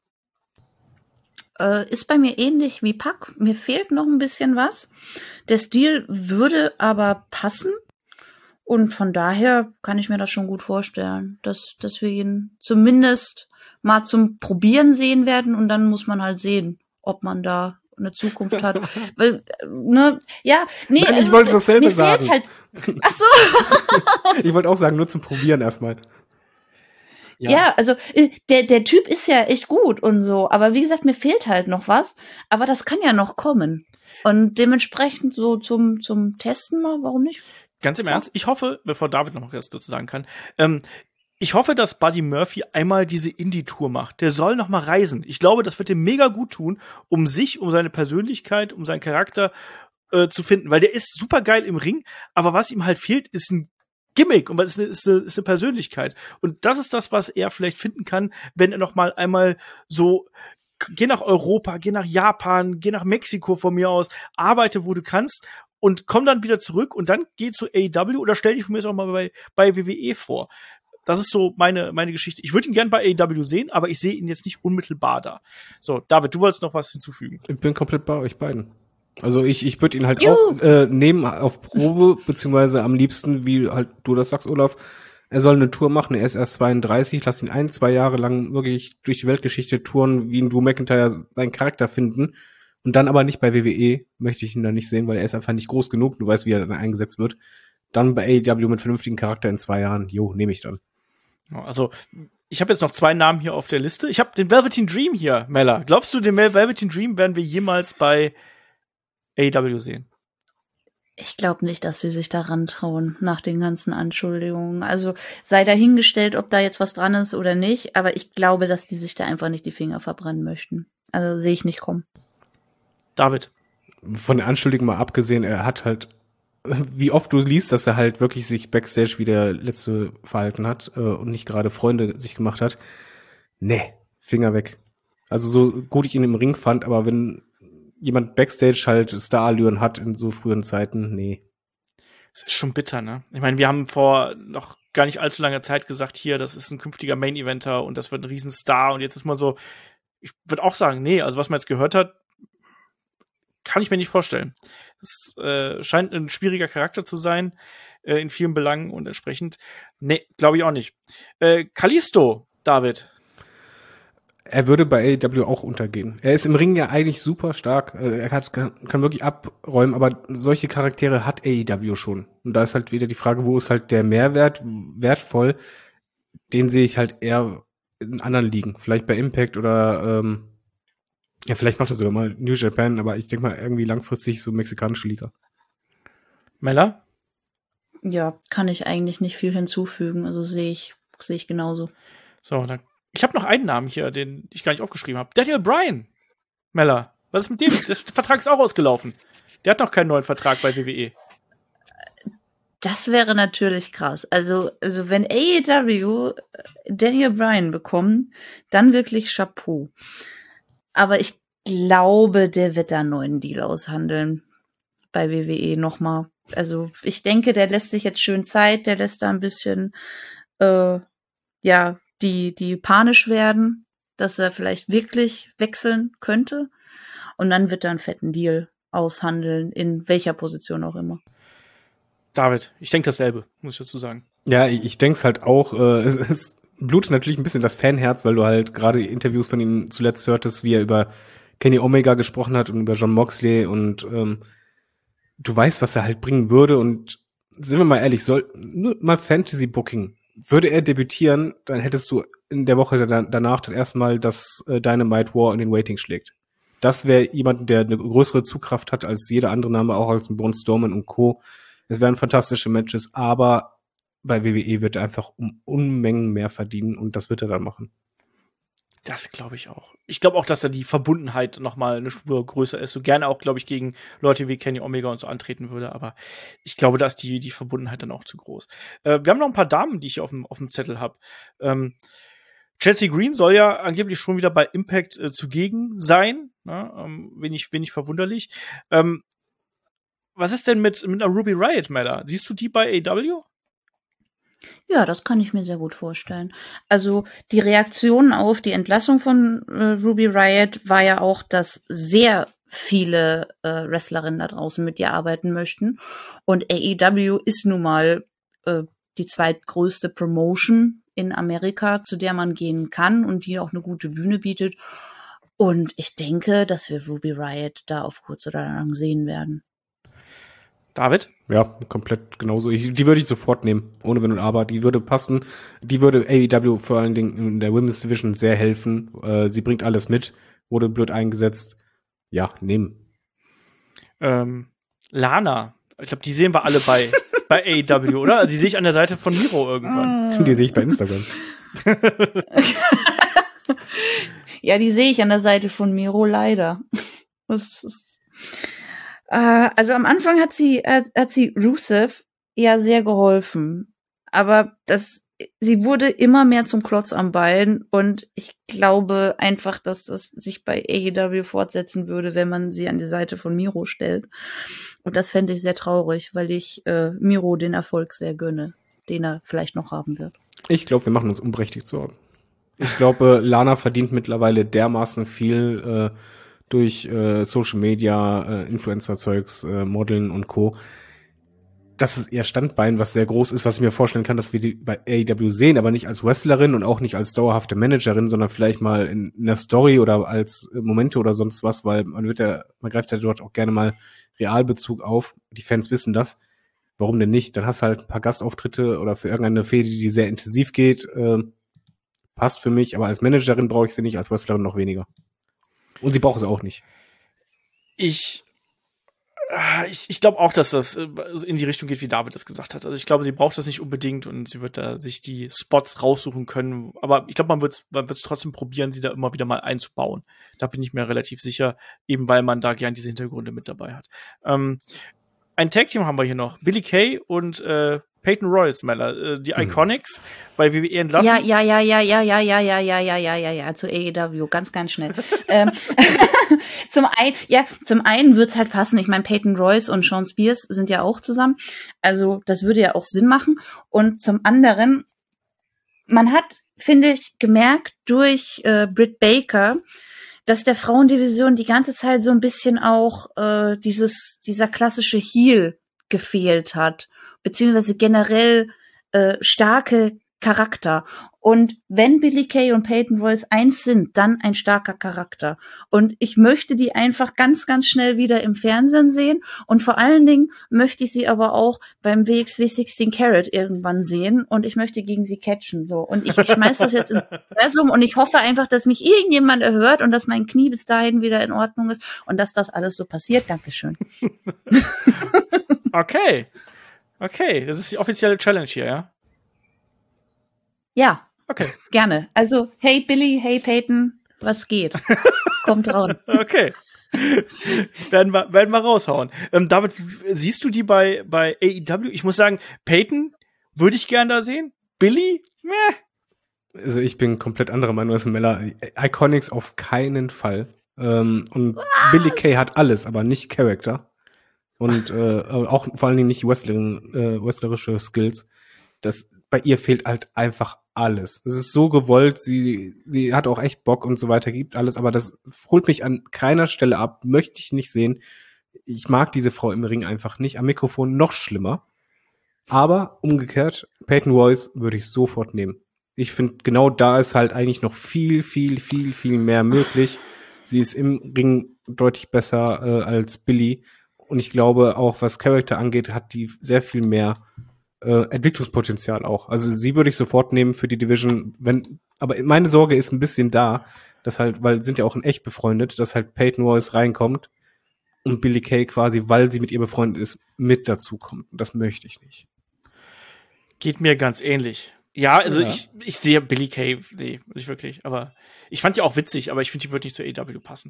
Äh, ist bei mir ähnlich wie Pac. Mir fehlt noch ein bisschen was. Der Stil würde aber passen. Und von daher kann ich mir das schon gut vorstellen, dass, dass wir ihn zumindest mal zum Probieren sehen werden und dann muss man halt sehen, ob man da eine Zukunft hat. Weil, ne, ja, nee, Nein, ich also, wollte dasselbe mir fehlt sagen. Halt, ach so. Ich wollte auch sagen, nur zum Probieren erstmal. Ja. ja, also der der Typ ist ja echt gut und so, aber wie gesagt, mir fehlt halt noch was, aber das kann ja noch kommen. Und dementsprechend so zum zum Testen mal, warum nicht? Ganz im Ernst, ich hoffe, bevor David noch was dazu sagen kann, ähm, ich hoffe, dass Buddy Murphy einmal diese Indie-Tour macht. Der soll noch mal reisen. Ich glaube, das wird ihm mega gut tun, um sich, um seine Persönlichkeit, um seinen Charakter äh, zu finden. Weil der ist super geil im Ring, aber was ihm halt fehlt, ist ein Gimmick und was ist eine, ist eine, ist eine Persönlichkeit. Und das ist das, was er vielleicht finden kann, wenn er noch mal einmal so geh nach Europa, geh nach Japan, geh nach Mexiko von mir aus, arbeite, wo du kannst und komm dann wieder zurück und dann geh zu A E W oder stell dich von mir auch mal bei, bei W W E vor. Das ist so meine, meine Geschichte. Ich würde ihn gern bei A E W sehen, aber ich sehe ihn jetzt nicht unmittelbar da. So, David, du wolltest noch was hinzufügen. Ich bin komplett bei euch beiden. Also ich, ich würde ihn halt Juhu. auch äh, nehmen auf Probe, beziehungsweise am liebsten, wie halt du das sagst, Olaf, er soll eine Tour machen, er ist erst zweiunddreißig, lass ihn ein, zwei Jahre lang wirklich durch die Weltgeschichte touren, wie ein Drew McIntyre seinen Charakter finden und dann aber nicht bei W W E, möchte ich ihn da nicht sehen, weil er ist einfach nicht groß genug, du weißt, wie er dann eingesetzt wird. Dann bei A E W mit vernünftigen Charakter in zwei Jahren, jo, nehme ich dann. Also, ich habe jetzt noch zwei Namen hier auf der Liste. Ich habe den Velveteen Dream hier, Mella. Glaubst du, den Velveteen Dream werden wir jemals bei A E W sehen? Ich glaube nicht, dass sie sich daran trauen, nach den ganzen Anschuldigungen. Also sei dahingestellt, ob da jetzt was dran ist oder nicht, aber ich glaube, dass die sich da einfach nicht die Finger verbrennen möchten. Also sehe ich nicht kommen. David. Von der Anschuldigung mal abgesehen, er hat halt, wie oft du liest, dass er halt wirklich sich Backstage wie der Letzte verhalten hat äh, und nicht gerade Freunde sich gemacht hat. Nee, Finger weg. Also so gut ich ihn im Ring fand, aber wenn jemand Backstage halt Starallüren hat in so frühen Zeiten, nee. Das ist schon bitter, ne? Ich meine, wir haben vor noch gar nicht allzu langer Zeit gesagt, hier, das ist ein künftiger Main-Eventer und das wird ein Riesenstar und jetzt ist mal so, ich würde auch sagen, nee, also was man jetzt gehört hat, kann ich mir nicht vorstellen. Das äh, scheint ein schwieriger Charakter zu sein, äh, in vielen Belangen und entsprechend, nee, glaube ich auch nicht. Äh, Kalisto, David. Er würde bei A E W auch untergehen. Er ist im Ring ja eigentlich super stark. Er hat, kann, kann wirklich abräumen, aber solche Charaktere hat A E W schon. Und da ist halt wieder die Frage, wo ist halt der Mehrwert wertvoll? Den sehe ich halt eher in anderen Ligen. Vielleicht bei Impact oder ähm, ja, vielleicht macht er sogar mal New Japan, aber ich denke mal irgendwie langfristig so mexikanische Liga. Mella? Ja, kann ich eigentlich nicht viel hinzufügen. Also sehe ich, sehe ich genauso. So, dann, ich habe noch einen Namen hier, den ich gar nicht aufgeschrieben habe. Daniel Bryan. Mella, was ist mit dem? Der Vertrag ist auch ausgelaufen. Der hat noch keinen neuen Vertrag bei W W E. Das wäre natürlich krass. Also, also wenn A E W Daniel Bryan bekommt, dann wirklich Chapeau. Aber ich glaube, der wird da einen neuen Deal aushandeln bei W W E nochmal. Also ich denke, der lässt sich jetzt schön Zeit, der lässt da ein bisschen äh, ja die die panisch werden, dass er vielleicht wirklich wechseln könnte. Und dann wird er einen fetten Deal aushandeln, in welcher Position auch immer. David, ich denke dasselbe, muss ich dazu sagen. Ja, ich, ich denke es halt auch. Äh, es, es blutet natürlich ein bisschen das Fanherz, weil du halt gerade Interviews von ihm zuletzt hörtest, wie er über Kenny Omega gesprochen hat und über Jon Moxley und ähm, du weißt, was er halt bringen würde und sind wir mal ehrlich, soll nur mal Fantasy Booking. Würde er debütieren, dann hättest du in der Woche da, danach das erste Mal, dass äh, Dynamite War in den Waiting schlägt. Das wäre jemand, der eine größere Zugkraft hat als jeder andere Name, auch als ein Braun Strowman und Co. Es wären fantastische Matches, aber bei W W E wird er einfach um Unmengen mehr verdienen und das wird er dann machen. Das glaube ich auch. Ich glaube auch, dass da die Verbundenheit noch mal eine Spur größer ist. So gerne auch, glaube ich, gegen Leute wie Kenny Omega und so antreten würde. Aber ich glaube, da ist die, die Verbundenheit dann auch zu groß. Äh, wir haben noch ein paar Damen, die ich auf dem, auf dem Zettel habe. Ähm, Chelsea Green soll ja angeblich schon wieder bei Impact äh, zugegen sein. Ne? Ähm, wenig, wenig verwunderlich. Ähm, was ist denn mit, mit einer Ruby Riott, Mella? Siehst du die bei A E W? Ja, das kann ich mir sehr gut vorstellen. Also die Reaktion auf die Entlassung von äh, Ruby Riott war ja auch, dass sehr viele äh, Wrestlerinnen da draußen mit ihr arbeiten möchten. Und A E W ist nun mal äh, die zweitgrößte Promotion in Amerika, zu der man gehen kann und die auch eine gute Bühne bietet. Und ich denke, dass wir Ruby Riott da auf kurz oder lang sehen werden. David? Ja, komplett genauso. Ich, die würde ich sofort nehmen, ohne Wenn und Aber. Die würde passen. Die würde A E W vor allen Dingen in der Women's Division sehr helfen. Äh, sie bringt alles mit, wurde blöd eingesetzt. Ja, nehmen. Ähm, Lana. Ich glaube, die sehen wir alle bei bei A E W, oder? Also die sehe ich an der Seite von Miro irgendwann. Die sehe ich bei Instagram. Ja, die sehe ich an der Seite von Miro leider. Das ist, äh, also am Anfang hat sie hat, hat sie Rusev ja sehr geholfen, aber das sie wurde immer mehr zum Klotz am Bein und ich glaube einfach, dass das sich bei A E W fortsetzen würde, wenn man sie an die Seite von Miro stellt. Und das fände ich sehr traurig, weil ich äh, Miro den Erfolg sehr gönne, den er vielleicht noch haben wird. Ich glaube, wir machen uns unberechtigt Sorgen. Ich glaube, Lana verdient mittlerweile dermaßen viel äh, durch äh, Social Media, äh, Influencer-Zeugs, äh, Modeln und Co. Das ist ihr Standbein, was sehr groß ist, was ich mir vorstellen kann, dass wir die bei A E W sehen, aber nicht als Wrestlerin und auch nicht als dauerhafte Managerin, sondern vielleicht mal in, in der Story oder als Momente oder sonst was, weil man wird ja, man greift ja dort auch gerne mal Realbezug auf. Die Fans wissen das. Warum denn nicht? Dann hast du halt ein paar Gastauftritte oder für irgendeine Fehde, die sehr intensiv geht, äh, passt für mich, aber als Managerin brauche ich sie nicht, als Wrestlerin noch weniger. Und sie braucht es auch nicht. Ich Ich, ich glaube auch, dass das in die Richtung geht, wie David das gesagt hat. Also ich glaube, sie braucht das nicht unbedingt und sie wird da sich die Spots raussuchen können. Aber ich glaube, man wird es man wird's trotzdem probieren, sie da immer wieder mal einzubauen. Da bin ich mir relativ sicher, eben weil man da gern diese Hintergründe mit dabei hat. Ähm, ein Tag-Team haben wir hier noch. Billie Kay und äh, Peyton Royce, Meller, äh, die Iconics, mhm. bei W W E entlassen. Ja, ja, ja, ja, ja, ja, ja, ja, ja, ja, ja, ja, ja, zu A E W, ganz, ganz schnell. ähm, zum einen, ja, zum einen wird's halt passen. Ich meine, Peyton Royce und Sean Spears sind ja auch zusammen. Also, das würde ja auch Sinn machen. Und zum anderen, man hat, finde ich, gemerkt durch äh, Britt Baker, dass der Frauendivision die ganze Zeit so ein bisschen auch äh, dieses dieser klassische Heel gefehlt hat, beziehungsweise generell äh, starke Charakter. Und wenn Billie Kay und Peyton Royce eins sind, dann ein starker Charakter. Und ich möchte die einfach ganz, ganz schnell wieder im Fernsehen sehen. Und vor allen Dingen möchte ich sie aber auch beim W X W sechzehn Karat irgendwann sehen. Und ich möchte gegen sie catchen. So. Und ich, ich schmeiß das jetzt ins Universum und ich hoffe einfach, dass mich irgendjemand erhört und dass mein Knie bis dahin wieder in Ordnung ist und dass das alles so passiert. Dankeschön. Okay. Okay, das ist die offizielle Challenge hier, ja? Ja. Okay. Gerne. Also, hey Billy, hey Peyton, was geht? Kommt raus. Okay. werden wir, werden wir raushauen. Ähm, David, siehst du die bei, bei A E W? Ich muss sagen, Peyton würde ich gern da sehen. Billy? Meh. Also ich bin komplett anderer Meinung als Mella. Iconics auf keinen Fall. Ähm, und was? Billie Kay hat alles, aber nicht Charakter. Und äh, auch vor allen Dingen nicht Wrestling, äh, wrestlerische Skills. Das bei ihr fehlt halt einfach alles. Es ist so gewollt, sie sie hat auch echt Bock und so weiter, gibt alles, aber das holt mich an keiner Stelle ab, möchte ich nicht sehen. Ich mag diese Frau im Ring einfach nicht, am Mikrofon noch schlimmer. Aber umgekehrt, Peyton Royce würde ich sofort nehmen. Ich finde, genau da ist halt eigentlich noch viel, viel, viel, viel mehr möglich. Sie ist im Ring deutlich besser äh, als Billy. Und ich glaube, auch was Charakter angeht, hat die sehr viel mehr äh, Entwicklungspotenzial auch. Also sie würde ich sofort nehmen für die Division. Wenn, aber meine Sorge ist ein bisschen da, dass halt, weil sind ja auch in echt befreundet, dass halt Peyton Royce reinkommt und Billie Kay quasi, weil sie mit ihr befreundet ist, mit dazu kommt. Und das möchte ich nicht. Geht mir ganz ähnlich. Ja, also ja. ich ich sehe Billie Kay, nee, nicht wirklich. Aber ich fand die auch witzig, aber ich finde, die würde nicht zu A E W passen.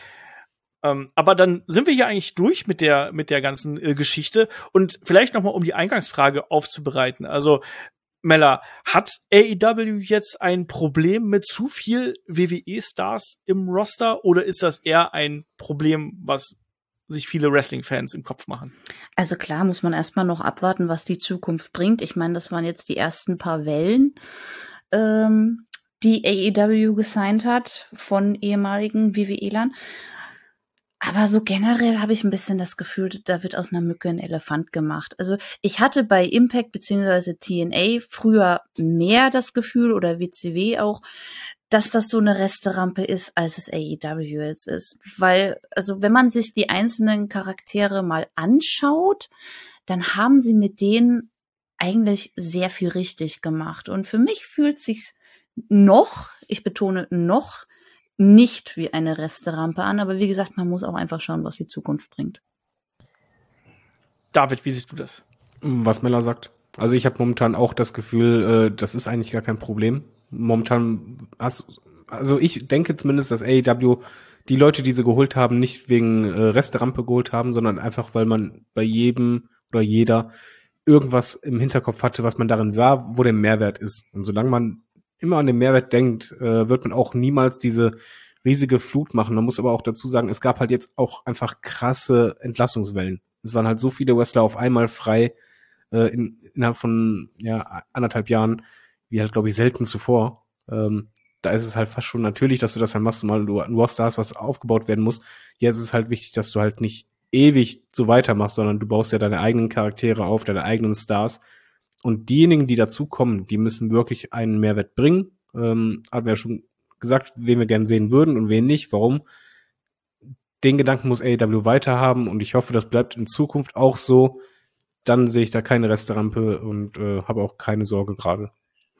Ähm, aber dann sind wir hier eigentlich durch mit der mit der ganzen äh, Geschichte und vielleicht noch mal, um die Eingangsfrage aufzubereiten. Also Mella, hat A E W jetzt ein Problem mit zu viel W W E-Stars im Roster oder ist das eher ein Problem, was sich viele Wrestling-Fans im Kopf machen? Also klar, muss man erstmal noch abwarten, was die Zukunft bringt. Ich meine, das waren jetzt die ersten paar Wellen, ähm, die A E W gesigned hat von ehemaligen WWElern. Aber so generell habe ich ein bisschen das Gefühl, da wird aus einer Mücke ein Elefant gemacht. Also ich hatte bei Impact beziehungsweise T N A früher mehr das Gefühl, oder W C W auch, dass das so eine Resterampe ist, als es A E W jetzt ist. Weil, also wenn man sich die einzelnen Charaktere mal anschaut, dann haben sie mit denen eigentlich sehr viel richtig gemacht. Und für mich fühlt sich's noch, ich betone noch, nicht wie eine Resterampe an, aber wie gesagt, man muss auch einfach schauen, was die Zukunft bringt. David, wie siehst du das? Was Mella sagt. Also ich habe momentan auch das Gefühl, äh, das ist eigentlich gar kein Problem. Momentan hast, also ich denke zumindest, dass A E W die Leute, die sie geholt haben, nicht wegen äh, Resterampe geholt haben, sondern einfach, weil man bei jedem oder jeder irgendwas im Hinterkopf hatte, was man darin sah, wo der Mehrwert ist. Und solange man immer an den Mehrwert denkt, äh, wird man auch niemals diese riesige Flut machen. Man muss aber auch dazu sagen, es gab halt jetzt auch einfach krasse Entlassungswellen. Es waren halt so viele Wrestler auf einmal frei, äh, in, innerhalb von ja anderthalb Jahren, wie halt, glaube ich, selten zuvor. Ähm, da ist es halt fast schon natürlich, dass du das dann machst, mal du ein Roster hast, was aufgebaut werden muss. Jetzt ist es halt wichtig, dass du halt nicht ewig so weitermachst, sondern du baust ja deine eigenen Charaktere auf, deine eigenen Stars. Und diejenigen, die dazukommen, die müssen wirklich einen Mehrwert bringen. Ähm, haben wir ja schon gesagt, wen wir gerne sehen würden und wen nicht. Warum? Den Gedanken muss A E W weiterhaben und ich hoffe, das bleibt in Zukunft auch so. Dann sehe ich da keine Resterampe und äh, habe auch keine Sorge gerade.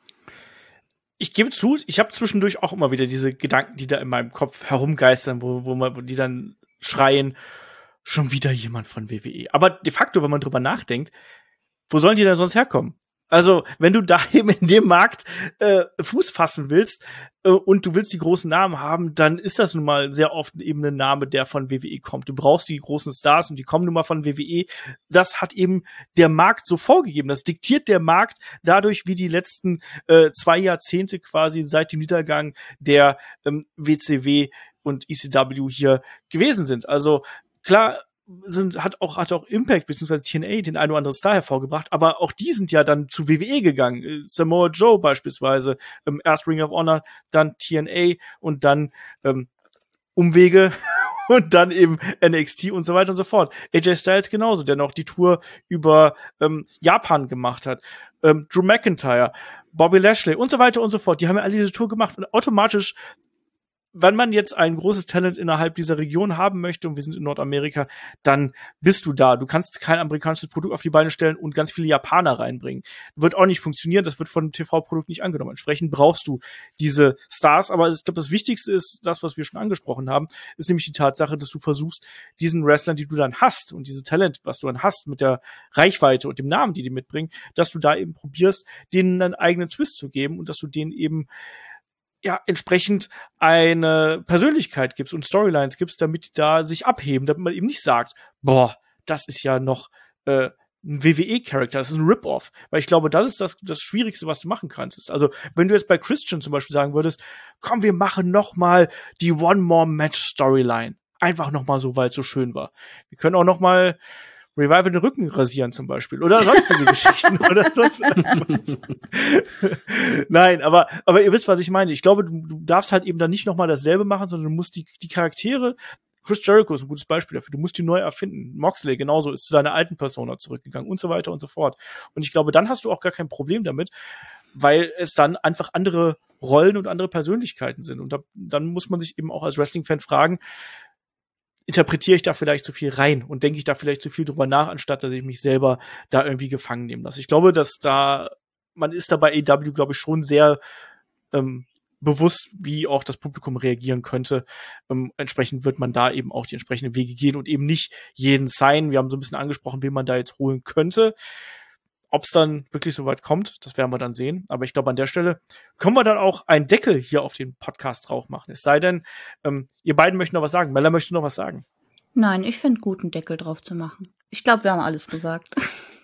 Ich gebe zu, ich habe zwischendurch auch immer wieder diese Gedanken, die da in meinem Kopf herumgeistern, wo, wo man, wo die dann schreien, schon wieder jemand von W W E. Aber de facto, wenn man drüber nachdenkt, wo sollen die denn sonst herkommen? Also, wenn du da eben in dem Markt äh, Fuß fassen willst äh, und du willst die großen Namen haben, dann ist das nun mal sehr oft eben ein Name, der von W W E kommt. Du brauchst die großen Stars und die kommen nun mal von W W E. Das hat eben der Markt so vorgegeben. Das diktiert der Markt dadurch, wie die letzten äh, zwei Jahrzehnte quasi seit dem Niedergang der ähm, W C W und E C W hier gewesen sind. Also klar, sind, hat auch, hat auch Impact beziehungsweise T N A den einen oder anderen Star hervorgebracht, aber auch die sind ja dann zu W W E gegangen. Samoa Joe beispielsweise, ähm, erst Ring of Honor, dann T N A und dann ähm, Umwege und dann eben N X T und so weiter und so fort. A J Styles genauso, der noch die Tour über ähm, Japan gemacht hat. Ähm, Drew McIntyre, Bobby Lashley und so weiter und so fort. Die haben ja alle diese Tour gemacht und automatisch, wenn man jetzt ein großes Talent innerhalb dieser Region haben möchte, und wir sind in Nordamerika, dann bist du da. Du kannst kein amerikanisches Produkt auf die Beine stellen und ganz viele Japaner reinbringen. Wird auch nicht funktionieren, das wird von dem T V-Produkt nicht angenommen. Entsprechend brauchst du diese Stars, aber ich glaube, das Wichtigste ist das, was wir schon angesprochen haben, ist nämlich die Tatsache, dass du versuchst, diesen Wrestlern, die du dann hast und dieses Talent, was du dann hast mit der Reichweite und dem Namen, die die mitbringen, dass du da eben probierst, denen einen eigenen Twist zu geben und dass du denen eben ja, entsprechend eine Persönlichkeit gibst und Storylines gibst, damit die da sich abheben, damit man eben nicht sagt, boah, das ist ja noch äh, ein W W E-Charakter, das ist ein Rip-Off. Weil ich glaube, das ist das, das Schwierigste, was du machen kannst. Also, wenn du jetzt bei Christian zum Beispiel sagen würdest, komm, wir machen noch mal die One-More-Match-Storyline. Einfach noch mal so, weil es so schön war. Wir können auch noch mal Revival den Rücken rasieren zum Beispiel oder sonstige Geschichten oder sonst irgendwas. Nein, aber aber ihr wisst, was ich meine. Ich glaube, du, du darfst halt eben dann nicht nochmal dasselbe machen, sondern du musst die die Charaktere, Chris Jericho ist ein gutes Beispiel dafür, du musst die neu erfinden. Moxley genauso ist zu seiner alten Persona zurückgegangen und so weiter und so fort. Und ich glaube, dann hast du auch gar kein Problem damit, weil es dann einfach andere Rollen und andere Persönlichkeiten sind. Und da, dann muss man sich eben auch als Wrestling-Fan fragen, interpretiere ich da vielleicht zu viel rein und denke ich da vielleicht zu viel drüber nach, anstatt dass ich mich selber da irgendwie gefangen nehmen lasse. Ich glaube, dass da, man ist da bei A E W, glaube ich, schon sehr ähm, bewusst, wie auch das Publikum reagieren könnte. Ähm, entsprechend wird man da eben auch die entsprechenden Wege gehen und eben nicht jeden signen. Wir haben so ein bisschen angesprochen, wen man da jetzt holen könnte. Ob es dann wirklich so weit kommt, das werden wir dann sehen. Aber ich glaube, an der Stelle können wir dann auch einen Deckel hier auf den Podcast drauf machen. Es sei denn, ähm, ihr beiden möchten noch was sagen. Mella möchte noch was sagen. Nein, ich finde gut, einen Deckel drauf zu machen. Ich glaube, wir haben alles gesagt.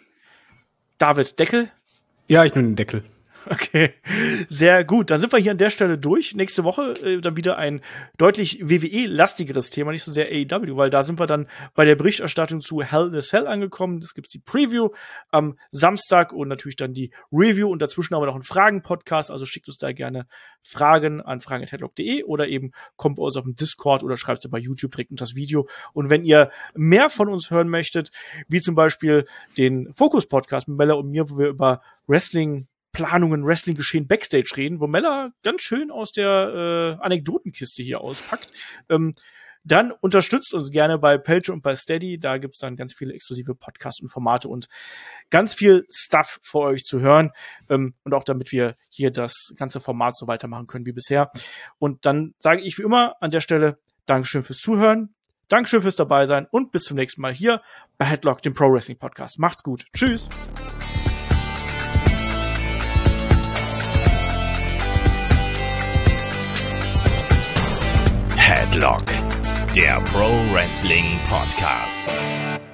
David, Deckel? Ja, ich nehme den Deckel. Okay, sehr gut. Dann sind wir hier an der Stelle durch. Nächste Woche äh, dann wieder ein deutlich W W E-lastigeres Thema, nicht so sehr A E W, weil da sind wir dann bei der Berichterstattung zu Hell in a Cell angekommen. Das gibt's die Preview am Samstag und natürlich dann die Review und dazwischen haben wir noch einen Fragen-Podcast, also schickt uns da gerne Fragen an fragen at headlock punkt de oder eben kommt bei uns auf dem Discord oder schreibt sie bei YouTube direkt unter das Video. Und wenn ihr mehr von uns hören möchtet, wie zum Beispiel den Fokus-Podcast mit Mella und mir, wo wir über Wrestling Planungen, Wrestling-Geschehen Backstage reden, wo Mella ganz schön aus der äh, Anekdotenkiste hier auspackt, ähm, dann unterstützt uns gerne bei Patreon und bei Steady. Da gibt's dann ganz viele exklusive Podcasts und Formate und ganz viel Stuff für euch zu hören. Ähm, und auch damit wir hier das ganze Format so weitermachen können wie bisher. Und dann sage ich wie immer an der Stelle Dankeschön fürs Zuhören. Dankeschön fürs dabei sein und bis zum nächsten Mal hier bei Headlock, dem Pro Wrestling Podcast. Macht's gut. Tschüss. Headlock, der Pro Wrestling Podcast.